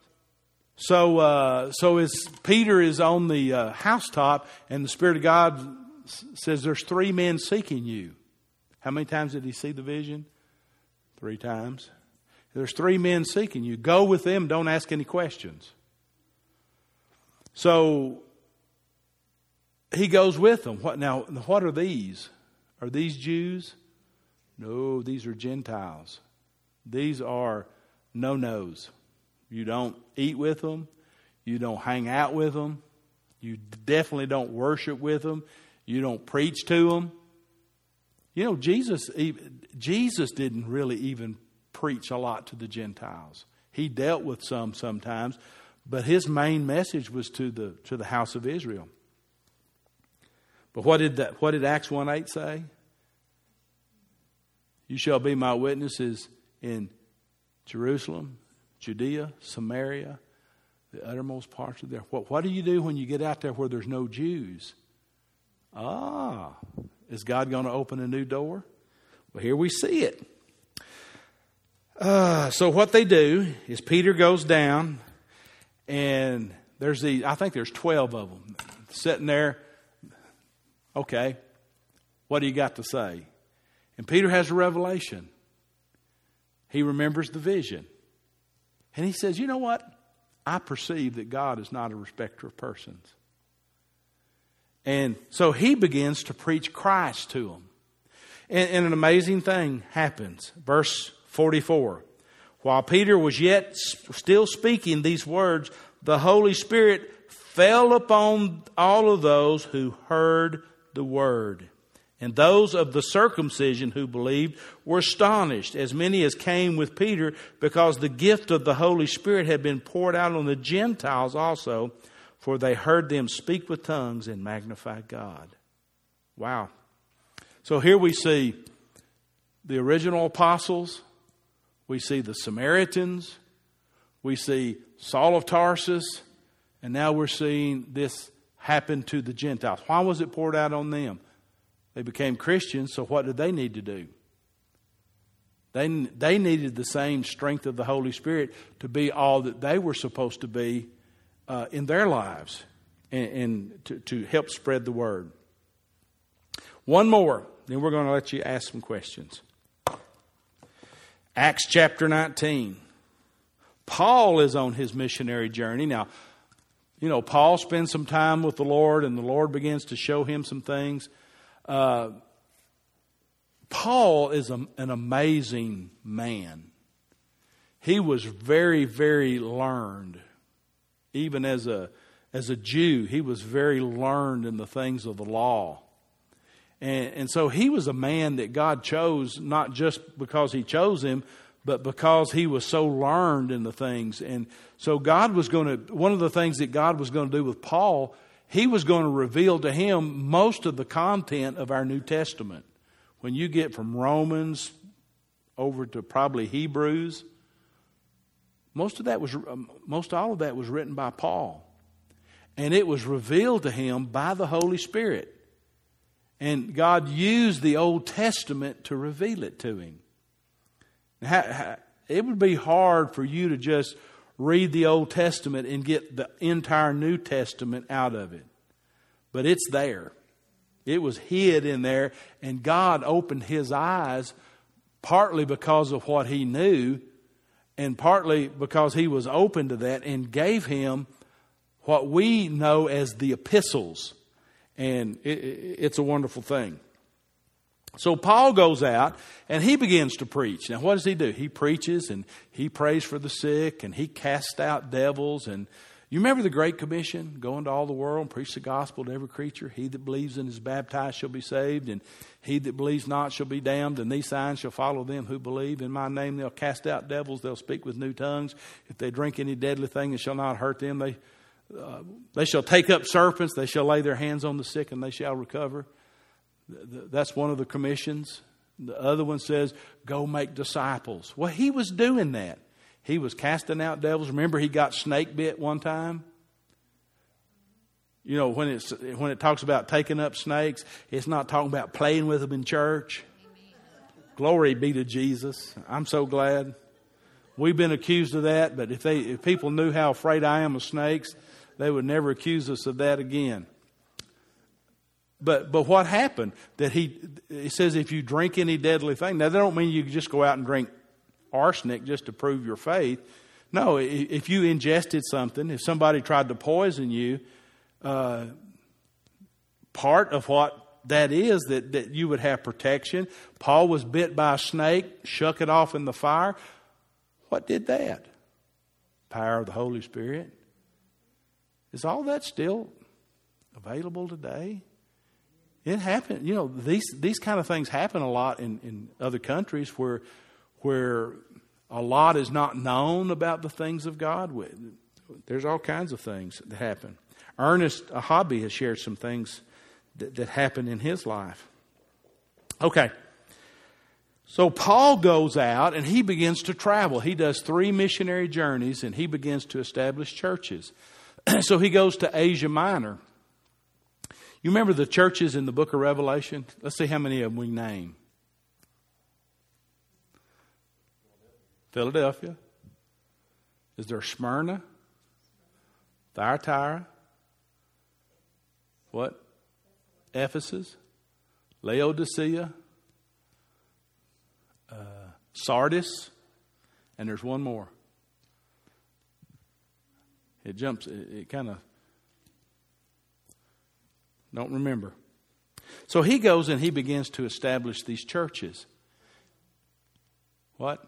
as Peter is on the housetop, and the Spirit of God says, there's 3 men seeking you. How many times did he see the vision? 3 times. There's 3 men seeking you. Go with them. Don't ask any questions. So he goes with them. What are these? Are these Jews? No, these are Gentiles. These are no-nos. You don't eat with them. You don't hang out with them. You definitely don't worship with them. You don't preach to them. You know, Jesus didn't really even preach a lot to the Gentiles. He dealt with some sometimes, but his main message was to the house of Israel. But what did Acts 1:8 say? You shall be my witnesses in Jerusalem, Judea, Samaria, the uttermost parts of there. What do you do when you get out there where there's no Jews? Is God going to open a new door? Well, here we see it. So what they do is Peter goes down, and I think there's 12 of them sitting there. Okay, what do you got to say? And Peter has a revelation. He remembers the vision. And he says, you know what? I perceive that God is not a respecter of persons. And so he begins to preach Christ to them. And an amazing thing happens. Verse 44. While Peter was yet still speaking these words, the Holy Spirit fell upon all of those who heard the word. And those of the circumcision who believed were astonished, as many as came with Peter, because the gift of the Holy Spirit had been poured out on the Gentiles also, for they heard them speak with tongues and magnify God. Wow. So here we see the original apostles. We see the Samaritans. We see Saul of Tarsus. And now we're seeing this happen to the Gentiles. Why was it poured out on them? They became Christians, so what did they need to do? They needed the same strength of the Holy Spirit to be all that they were supposed to be in their lives and to help spread the word. One more, then we're going to let you ask some questions. Acts chapter 19. Paul is on his missionary journey. Now, you know, Paul spends some time with the Lord, and the Lord begins to show him some things. Paul is an amazing man. He was very, very learned. Even as a Jew, he was very learned in the things of the law. And so he was a man that God chose, not just because he chose him, but because he was so learned in the things. And so one of the things that God was going to do with Paul, he was going to reveal to him most of the content of our New Testament. When you get from Romans over to probably Hebrews, most all of that was written by Paul. And it was revealed to him by the Holy Spirit. And God used the Old Testament to reveal it to him. It would be hard for you to just read the Old Testament and get the entire New Testament out of it. But it's there. It was hid in there, and God opened his eyes partly because of what he knew and partly because he was open to that, and gave him what we know as the epistles. And it's a wonderful thing. So Paul goes out and he begins to preach. Now what does he do? He preaches and he prays for the sick and he casts out devils. And you remember the Great Commission? Go into all the world and preach the gospel to every creature. He that believes and is baptized shall be saved, and he that believes not shall be damned. And these signs shall follow them who believe. In my name they'll cast out devils. They'll speak with new tongues. If they drink any deadly thing, it shall not hurt them. They shall take up serpents. They shall lay their hands on the sick and they shall recover. That's one of the commissions. The other one says, go make disciples. Well, he was doing that. He was casting out devils. Remember, he got snake bit one time? You know, when it talks about taking up snakes, it's not talking about playing with them in church. Glory be to Jesus. I'm so glad. We've been accused of that, but if people knew how afraid I am of snakes, they would never accuse us of that again. But what happened? That it says if you drink any deadly thing. Now, that don't mean you just go out and drink arsenic just to prove your faith. No, if you ingested something, if somebody tried to poison you, part of what that is that you would have protection. Paul was bit by a snake, shook it off in the fire. What did that? Power of the Holy Spirit. Is all that still available today? It happened. You know, these kind of things happen a lot in other countries where a lot is not known about the things of God. There's all kinds of things that happen. Ernest Hobby has shared some things that happened in his life. Okay. So Paul goes out and he begins to travel. He does 3 missionary journeys and he begins to establish churches. So he goes to Asia Minor. You remember the churches in the book of Revelation? Let's see how many of them we name. Philadelphia. Is there Smyrna? Thyatira? What? Ephesus? Laodicea? Sardis? And there's one more. It jumps. It kind of don't remember. So he goes and he begins to establish these churches. What?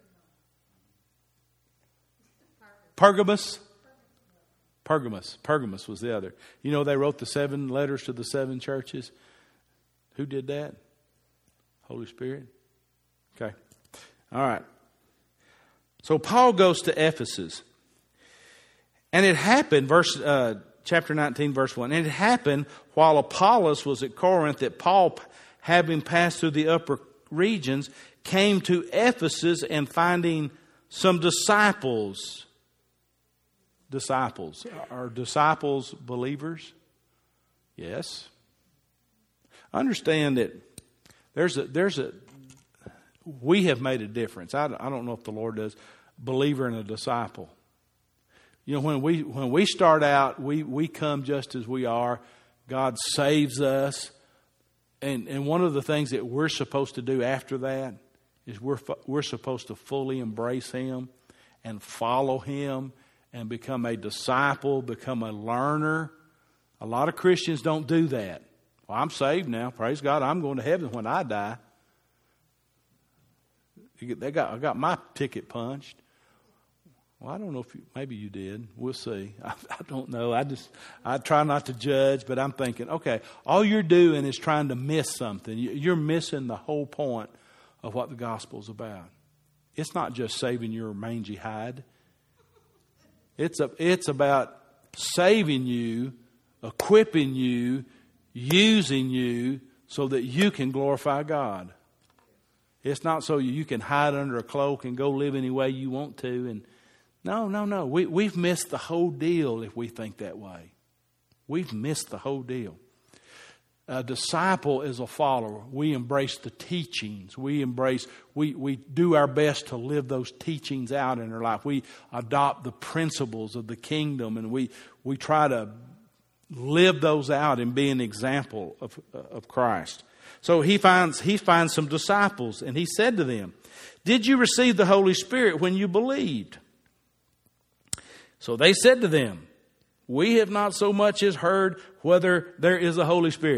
Pergamos. Pergamos was the other. You know, they wrote the 7 letters to the 7 churches. Who did that? Holy Spirit. Okay. All right. So Paul goes to Ephesus. And it happened, chapter 19, verse 1. And it happened while Apollos was at Corinth that Paul, having passed through the upper regions, came to Ephesus and finding some disciples. Disciples. Are disciples believers? Yes. Understand that we have made a difference. I don't know if the Lord does. Believer and a disciple. You know, when we start out, we come just as we are. God saves us. And one of the things that we're supposed to do after that is we're supposed to fully embrace Him and follow Him and become a disciple, become a learner. A lot of Christians don't do that. Well, I'm saved now. Praise God. I'm going to heaven when I die. I got my ticket punched. Well, I don't know if maybe you did. We'll see. I don't know. I try not to judge, but I'm thinking, okay, all you're doing is trying to miss something. You're missing the whole point of what the gospel's about. It's not just saving your mangy hide. It's about saving you, equipping you, using you so that you can glorify God. It's not so you can hide under a cloak and go live any way you want to. And no. We've missed the whole deal if we think that way. We've missed the whole deal. A disciple is a follower. We embrace the teachings. We do our best to live those teachings out in our life. We adopt the principles of the kingdom, and we try to live those out and be an example of Christ. So he finds some disciples, and he said to them, "Did you receive the Holy Spirit when you believed?" So they said to them, "We have not so much as heard whether there is a Holy Spirit."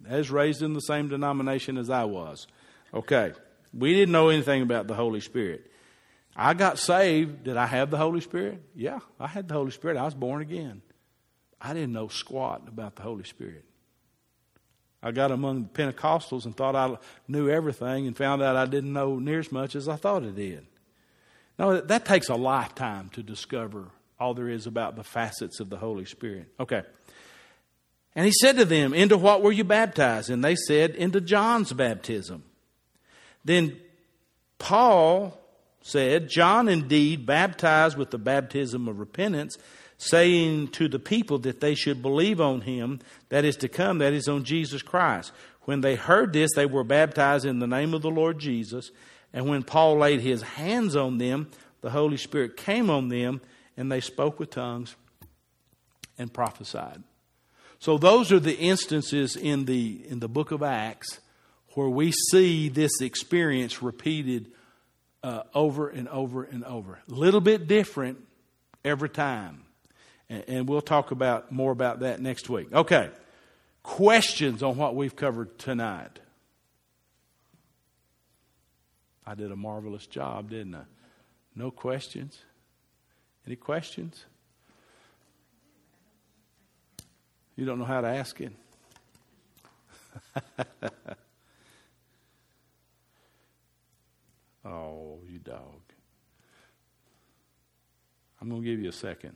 I was raised in the same denomination as I was. Okay. We didn't know anything about the Holy Spirit. I got saved. Did I have the Holy Spirit? Yeah, I had the Holy Spirit. I was born again. I didn't know squat about the Holy Spirit. I got among the Pentecostals and thought I knew everything and found out I didn't know near as much as I thought I did. No, that takes a lifetime to discover all there is about the facets of the Holy Spirit. Okay. And he said to them, into what were you baptized? And they said, into John's baptism. Then Paul said, John indeed baptized with the baptism of repentance, saying to the people that they should believe on him that is to come, that is on Jesus Christ. When they heard this, they were baptized in the name of the Lord Jesus. And when Paul laid his hands on them, the Holy Spirit came on them, and they spoke with tongues and prophesied. So those are the instances in the book of Acts where we see this experience repeated over and over and over. A little bit different every time. And we'll talk more about that next week. Okay. Questions on what we've covered tonight? I did a marvelous job, didn't I? No questions? Any questions? You don't know how to ask it? Oh, you dog. I'm going to give you a second.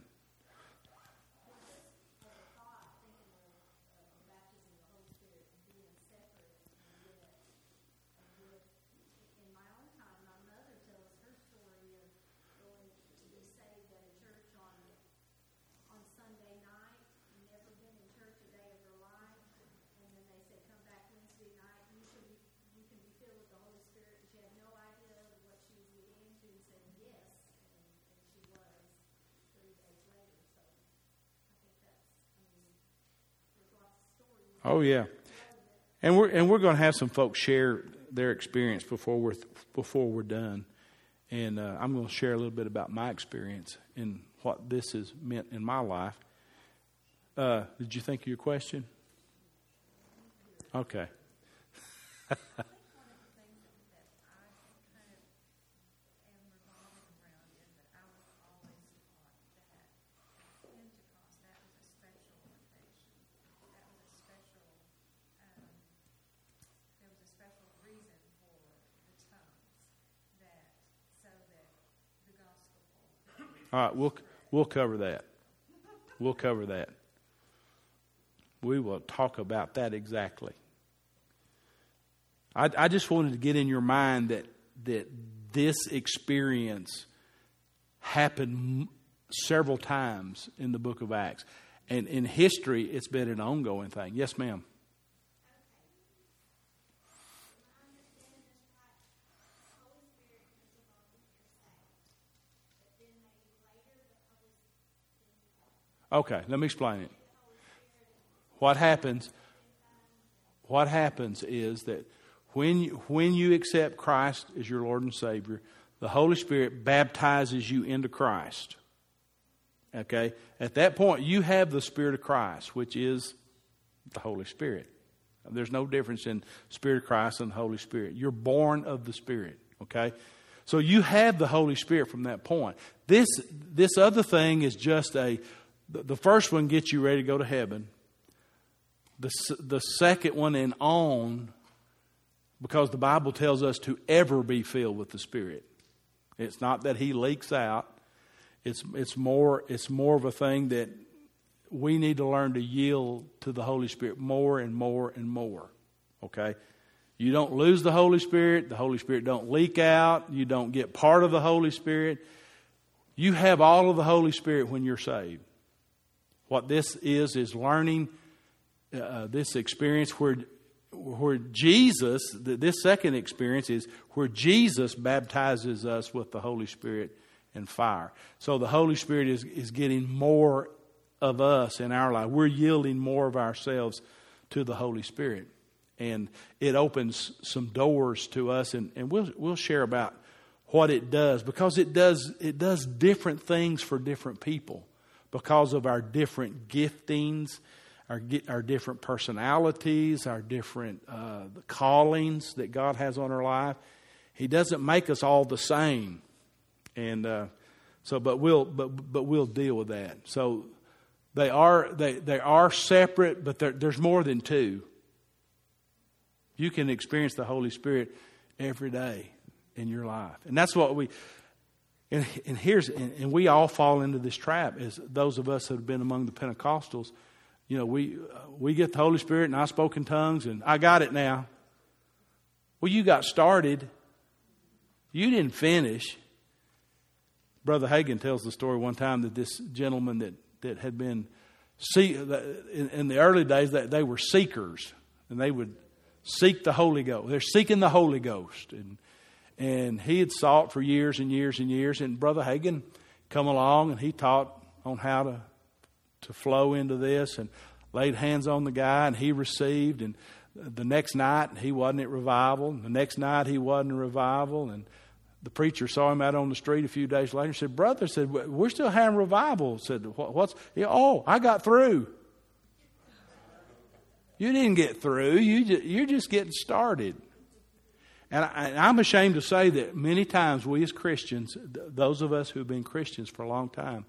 Oh yeah, and we're going to have some folks share their experience before we're done, and I'm going to share a little bit about my experience and what this has meant in my life. Did you think of your question? Okay. All right, we'll cover that. We'll cover that. We will talk about that exactly. I just wanted to get in your mind that this experience happened several times in the book of Acts. And in history, it's been an ongoing thing. Yes, ma'am. Okay, let me explain it. What happens is that when you accept Christ as your Lord and Savior, the Holy Spirit baptizes you into Christ. Okay? At that point, you have the Spirit of Christ, which is the Holy Spirit. There's no difference in Spirit of Christ and the Holy Spirit. You're born of the Spirit. Okay? So you have the Holy Spirit from that point. This other thing is just the first one gets you ready to go to heaven. The second one and on, because the Bible tells us to ever be filled with the Spirit. It's not that He leaks out. It's more of a thing that we need to learn to yield to the Holy Spirit more and more and more. Okay? You don't lose the Holy Spirit. The Holy Spirit don't leak out. You don't get part of the Holy Spirit. You have all of the Holy Spirit when you're saved. What this is learning this experience where Jesus, this second experience is where Jesus baptizes us with the Holy Spirit and fire. So the Holy Spirit is getting more of us in our life. We're yielding more of ourselves to the Holy Spirit. And it opens some doors to us, and we'll share about what it does, because it does different things for different people because of our different giftings, our different personalities, our different the callings that God has on our life. He doesn't make us all the same, and but we'll deal with that. So they are separate, but there's more than two. You can experience the Holy Spirit every day in your life, and that's what we. And we all fall into this trap as those of us that have been among the Pentecostals. You know, we get the Holy Spirit and I spoke in tongues and I got it now. Well, you got started. You didn't finish. Brother Hagin tells the story one time that this gentleman that had been in the early days that they were seekers and they would seek the Holy Ghost. They're seeking the Holy Ghost, and he had sought for years and years and years. And Brother Hagin come along and he taught on how to flow into this and laid hands on the guy and he received. And the next night he wasn't at revival. And the next night he wasn't at revival. And the preacher saw him out on the street a few days later and said, "Brother," said, "we're still having revival." Said, "What's?" "Oh, I got through." You didn't get through. You're just getting started. And I'm ashamed to say that many times we as Christians, those of us who've been Christians for a long time,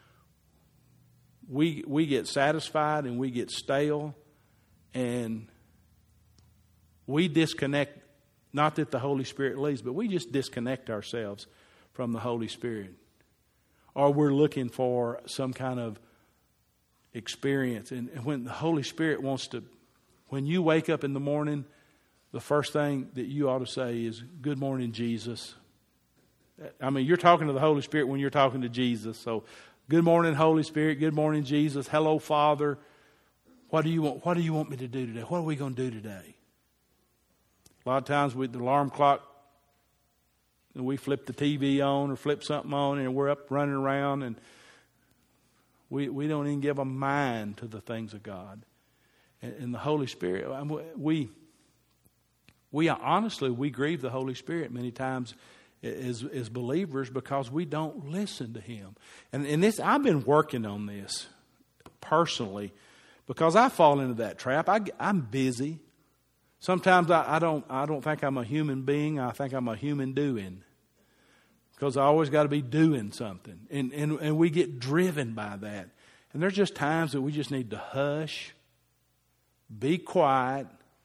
we get satisfied and we get stale and we disconnect. Not that the Holy Spirit leads, but we just disconnect ourselves from the Holy Spirit. Or we're looking for some kind of experience. And when the Holy Spirit wants to, when you wake up in the morning, the first thing that you ought to say is, "Good morning, Jesus." I mean, you're talking to the Holy Spirit when you're talking to Jesus. So, "Good morning, Holy Spirit. Good morning, Jesus. Hello, Father. What do you want? What do you want me to do today? What are we going to do today?" A lot of times with the alarm clock, we flip the TV on or flip something on and we're up running around and we don't even give a mind to the things of God. And the Holy Spirit, we honestly grieve the Holy Spirit many times as believers because we don't listen to Him. And this, I've been working on this personally because I fall into that trap. I'm busy. Sometimes I don't think I'm a human being. I think I'm a human doing. Because I always got to be doing something. And we get driven by that. And there's just times that we just need to hush, be quiet,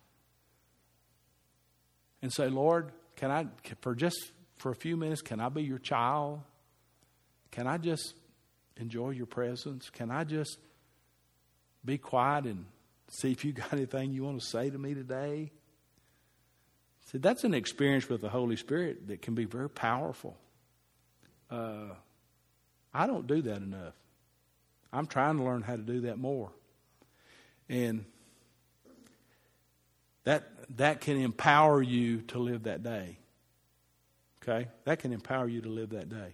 and say, "Lord, for a few minutes, can I be your child? Can I just enjoy your presence? Can I just be quiet and see if you got anything you want to say to me today?" See, that's an experience with the Holy Spirit that can be very powerful. I don't do that enough. I'm trying to learn how to do that more. And that can empower you to live that day. Okay? That can empower you to live that day.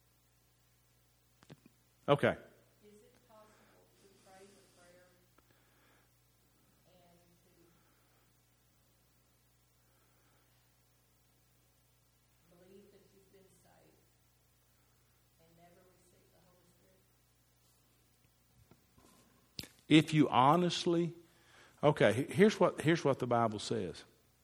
Okay. If you honestly, okay, here's what the Bible says.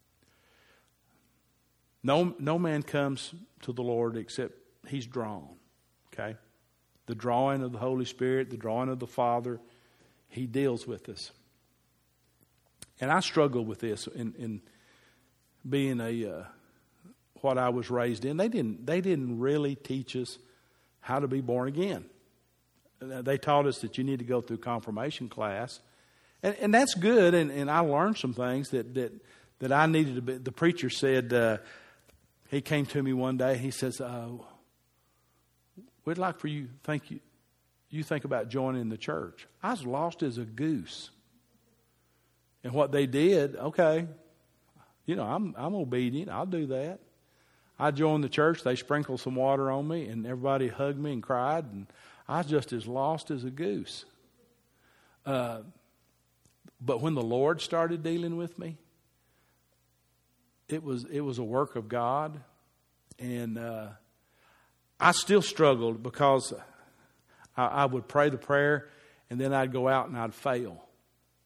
No man comes to the Lord except he's drawn. Okay? The drawing of the Holy Spirit, the drawing of the Father, He deals with us. And I struggle with this in being what I was raised in. They didn't really teach us how to be born again. They taught us that you need to go through confirmation class. And that's good, and I learned some things that I needed to be. The preacher said, he came to me one day, he says, "We'd like for you think about joining the church." I was lost as a goose. And what they did, okay, I'm obedient, I'll do that. I joined the church, they sprinkled some water on me, and everybody hugged me and cried, and I was just as lost as a goose. But when the Lord started dealing with me, it was a work of God. And I still struggled because I would pray the prayer and then I'd go out and I'd fail.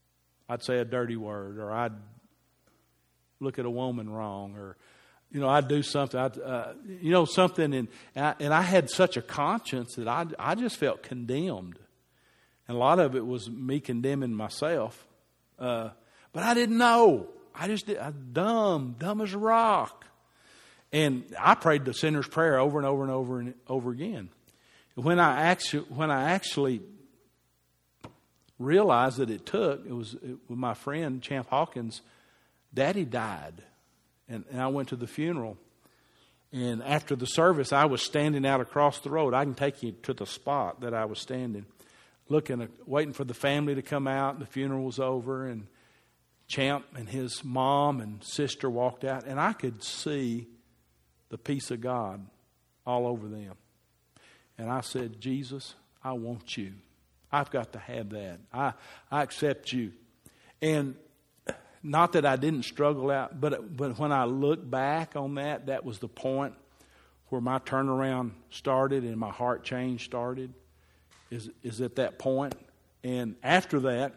I'd say a dirty word, or I'd look at a woman wrong, or I'd do something, something, and I had such a conscience that I just felt condemned, and a lot of it was me condemning myself, but I didn't know. I just did. Dumb as a rock, and I prayed the sinner's prayer over and over and over and over again. When I actually realized that it was with my friend Champ Hawkins. Daddy died, and I went to the funeral. And after the service, I was standing out across the road. I can take you to the spot that I was standing, waiting for the family to come out. The funeral was over, and Champ and his mom and sister walked out, and I could see the peace of God all over them. And I said, Jesus, I want you. I've got to have that. I accept you. And not that I didn't struggle out, but when I look back on that was the point where my turnaround started and my heart change started, is at that point. And after that,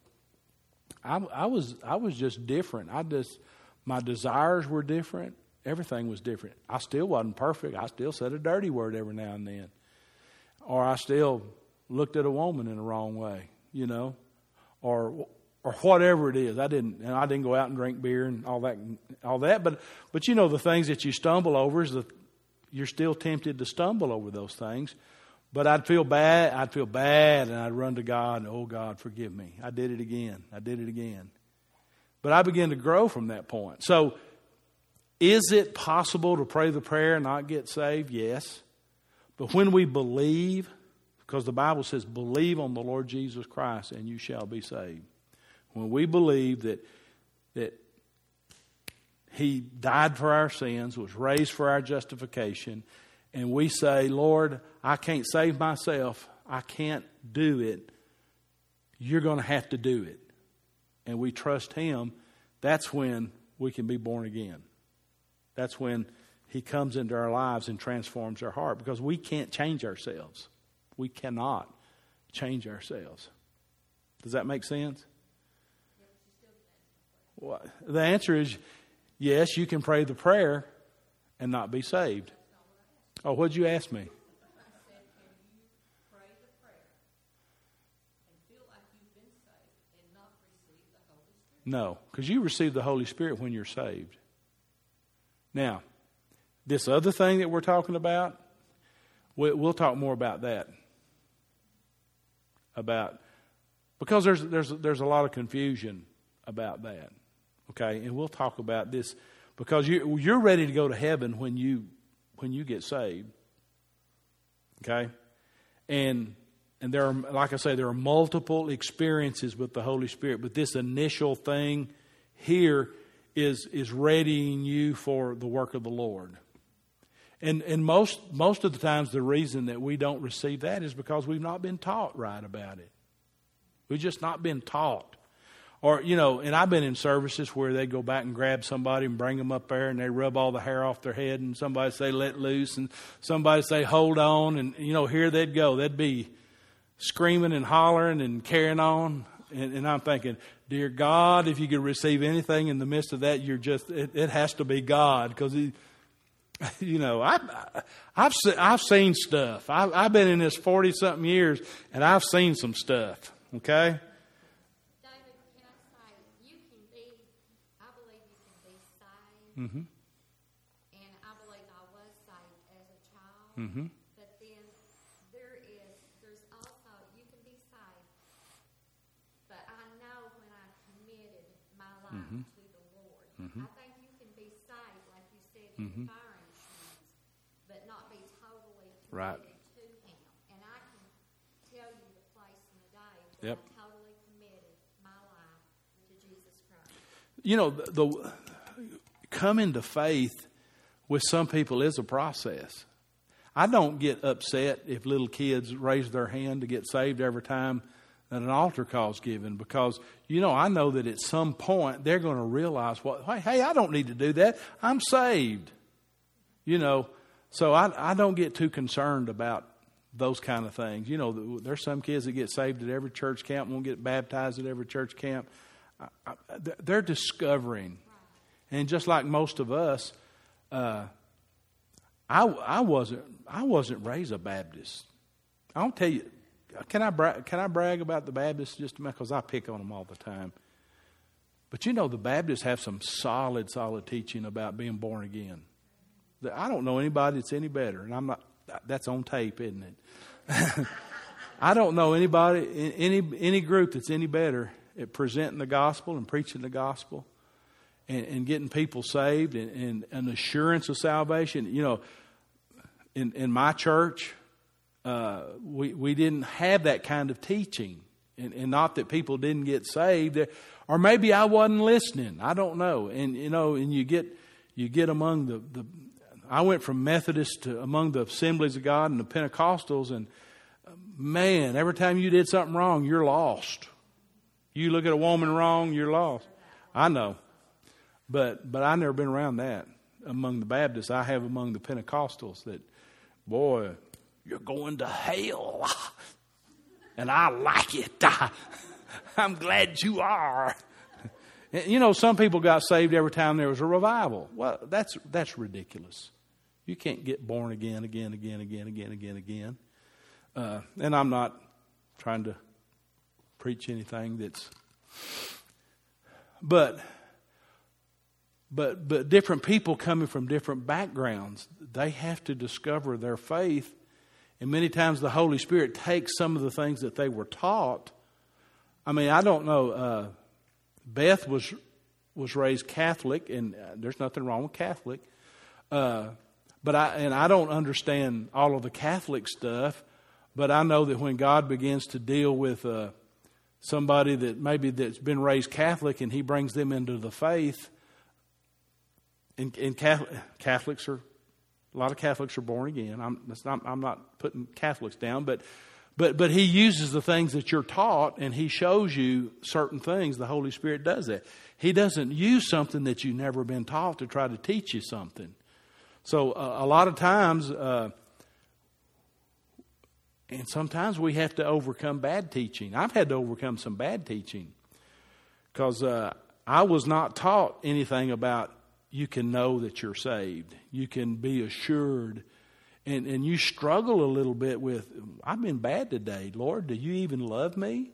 I was just different. My desires were different. Everything was different. I still wasn't perfect. I still said a dirty word every now and then. Or I still looked at a woman in the wrong way, or whatever it is. I didn't go out and drink beer and all that. But the things that you stumble over you're still tempted to stumble over those things. But I'd feel bad, and I'd run to God, and, oh, God, forgive me. I did it again. But I began to grow from that point. So is it possible to pray the prayer and not get saved? Yes. But when we believe, because the Bible says, believe on the Lord Jesus Christ and you shall be saved. When we believe that He died for our sins, was raised for our justification, and we say, Lord, I can't save myself. I can't do it. You're going to have to do it. And we trust Him. That's when we can be born again. That's when He comes into our lives and transforms our heart, because we can't change ourselves. We cannot change ourselves. Does that make sense? Well, the answer is yes, you can pray the prayer and not be saved. Oh, what'd you ask me?
I said, can you pray the prayer and feel like you've been saved and not receive the Holy Spirit?
No, because you receive the Holy Spirit when you're saved. Now, this other thing that we're talking about, we'll talk more about that. Because there's a lot of confusion about that. Okay, and we'll talk about this because you're ready to go to heaven when you get saved. Okay, and there are, like I say, there are multiple experiences with the Holy Spirit, but this initial thing here is readying you for the work of the Lord. And most of the times the reason that we don't receive that is because we've not been taught right about it. We've just not been taught. Or, and I've been in services where they go back and grab somebody and bring them up there and they rub all the hair off their head and somebody say let loose and somebody say hold on, and here they'd go. They'd be screaming and hollering and carrying on. And I'm thinking, dear God, if you could receive anything in the midst of that, it has to be God, because I've seen stuff. I've been in this 40-something years, and I've seen some stuff. Okay.
David, can I say I believe you can be saved,
Mm-hmm.
and I believe I was saved as a child.
Mm-hmm.
But then there's also you can be saved, but I know when I committed my life
Mm-hmm.
to the Lord.
Mm-hmm.
I think you can be saved, like you said,
Mm-hmm.
in fire insurance, but not be totally committed
Right.
to Him. And I can tell you the place in the day where
Yep.
I totally committed my life to Jesus Christ.
The coming to faith with some people is a process. I don't get upset if little kids raise their hand to get saved every time that an altar call is given, because I know that at some point they're going to realize, hey, I don't need to do that. I'm saved. So I don't get too concerned about those kind of things. There's some kids that get saved at every church camp, won't get baptized at every church camp. They're discovering. And just like most of us, I wasn't raised a Baptist. I'll tell you, can I brag about the Baptists just a minute? Because I pick on them all the time. But you know, the Baptists have some solid teaching about being born again. I don't know anybody that's any better, and I'm not. That's on tape, isn't it? I don't know anybody, any group that's any better at presenting the gospel and preaching the gospel and getting people saved and an assurance of salvation. You know, in my church, we didn't have that kind of teaching, and not that people didn't get saved, or maybe I wasn't listening. I don't know. And you know, and you get among the I went from Methodist to among the Assemblies of God and the Pentecostals, and man, every time you did something wrong, you're lost. You look at a woman wrong, you're lost. I know. But I've never been around that among the Baptists. I have among the Pentecostals that, boy, you're going to hell. And I like it. I'm glad you are. You know, some people got saved every time there was a revival. Well, that's ridiculous. You can't get born again. And I'm not trying to preach anything that's... But different people coming from different backgrounds, they have to discover their faith. And many times the Holy Spirit takes some of the things that they were taught. I mean, I don't know. Beth was raised Catholic, and there's nothing wrong with Catholic. But I don't understand all of the Catholic stuff. But I know that when God begins to deal with somebody that's been raised Catholic, and He brings them into the faith, and Catholics are, a lot of Catholics are born again. I'm not putting Catholics down, but He uses the things that you're taught, and He shows you certain things. The Holy Spirit does that. He doesn't use something that you've never been taught to try to teach you something. So a lot of times, and sometimes we have to overcome bad teaching. I've had to overcome some bad teaching because I was not taught anything about you can know that you're saved. You can be assured. And you struggle a little bit with, I've been bad today. Lord, do you even love me?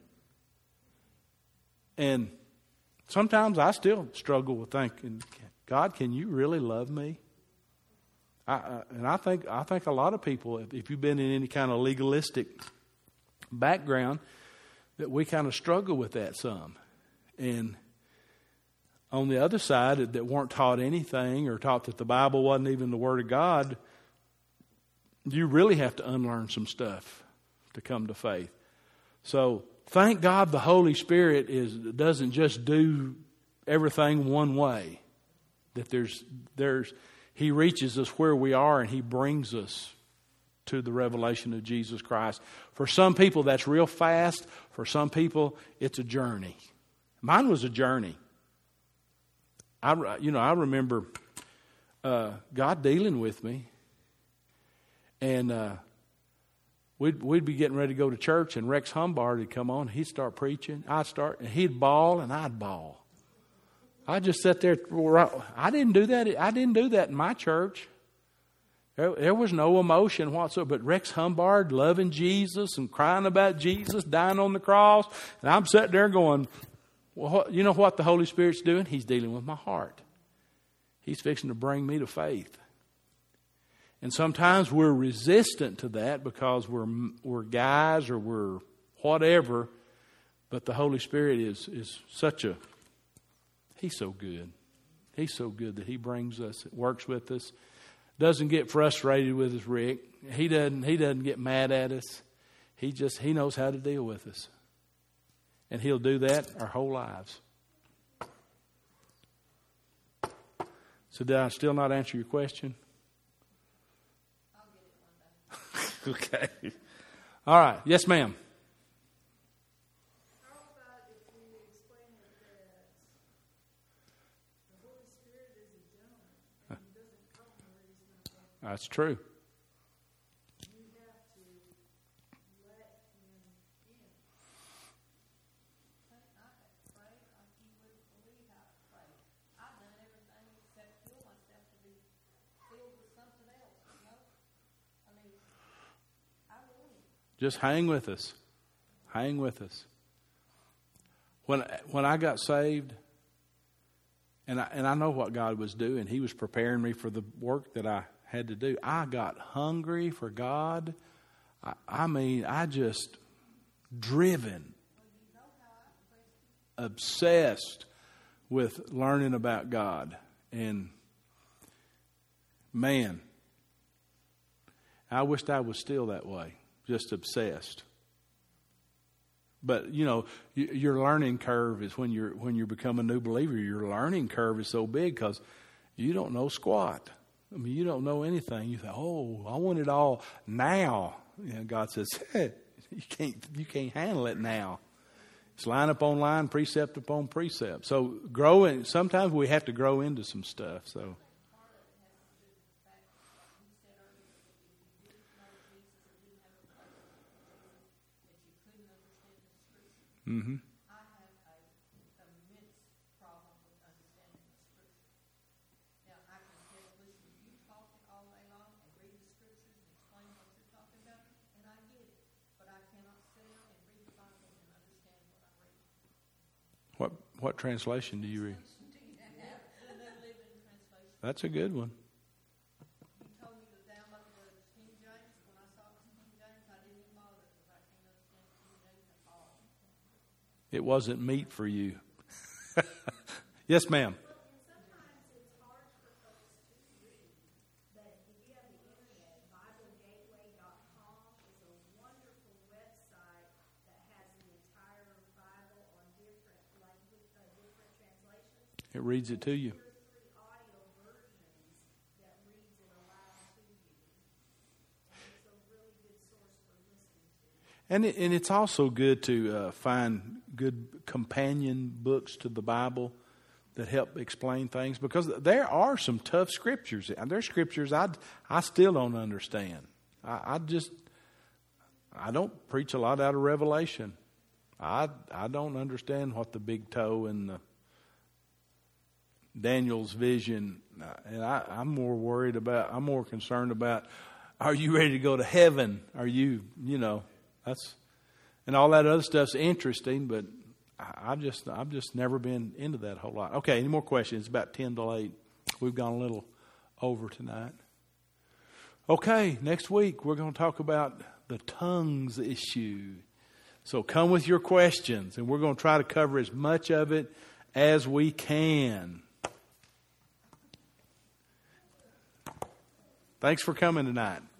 And sometimes I still struggle with thinking, God, can you really love me? And I think a lot of people, if you've been in any kind of legalistic background, that we kind of struggle with that some. And on the other side, that weren't taught anything or taught that the Bible wasn't even the Word of God, you really have to unlearn some stuff to come to faith. So thank God the Holy Spirit doesn't just do everything one way. That He reaches us where we are, and He brings us to the revelation of Jesus Christ. For some people, that's real fast. For some people, it's a journey. Mine was a journey. I remember God dealing with me, and we'd be getting ready to go to church, and Rex Humbard would come on. He'd start preaching. And he'd bawl, and I'd bawl. I just sat there. I didn't do that. I didn't do that in my church. There was no emotion whatsoever. But Rex Humbard loving Jesus and crying about Jesus dying on the cross, and I'm sitting there going, "Well, you know what the Holy Spirit's doing? He's dealing with my heart. He's fixing to bring me to faith." And sometimes we're resistant to that because we're guys or we're whatever. But the Holy Spirit is such a... He's so good. He's so good that He brings us, works with us, doesn't get frustrated with us, Rick. He doesn't get mad at us. He knows how to deal with us. And He'll do that our whole lives. So did I still not answer your question?
I'll get it one day.
Okay. All right. Yes, ma'am. That's true.
You have to let Him in. Right?
Just hang with us. Hang with us. When I got saved, and I know what God was doing. He was preparing me for the work that I had to do. I got hungry for God. I just driven, obsessed with learning about God. And man, I wished I was still that way, just obsessed. But, you know, your learning curve is when you become a new believer, your learning curve is so big because you don't know squat. I mean, you don't know anything. You think, oh, I want it all now. You know, God says, hey, you can't handle it now. It's line upon line, precept upon precept. So growing, sometimes we have to grow into some stuff. So. Mm-hmm.
I have a immense problem with understanding the Scripture. Now, I can listen to you talking all day long and read the Scriptures and explain what you're talking about, and I get it. But I cannot sit down and read the Bible and understand what I'm reading.
What translation do you read? That's a good one.
You told me to download the King James. When I saw it was King James, I didn't even bother because I can't understand King James at all.
It wasn't meat for you. Yes, ma'am.
Sometimes it's hard for folks to read, but if you have the internet, BibleGateway.com is a wonderful website that has the entire Bible on different language, different translations.
It reads it to you.
There are 3 audio versions that reads it aloud to you, and it's a really good source for listening to.
And it's also good to find good companion books to the Bible that help explain things, because there are some tough scriptures. There's scriptures I still don't understand. I don't preach a lot out of Revelation. I don't understand what the big toe and the Daniel's vision, and I'm more concerned about, are you ready to go to heaven? Are you, that's, and all that other stuff's interesting, but I've just never been into that a whole lot. Okay, any more questions? It's about 10 to 8. We've gone a little over tonight. Okay, next week we're going to talk about the tongues issue. So come with your questions, and we're going to try to cover as much of it as we can. Thanks for coming tonight.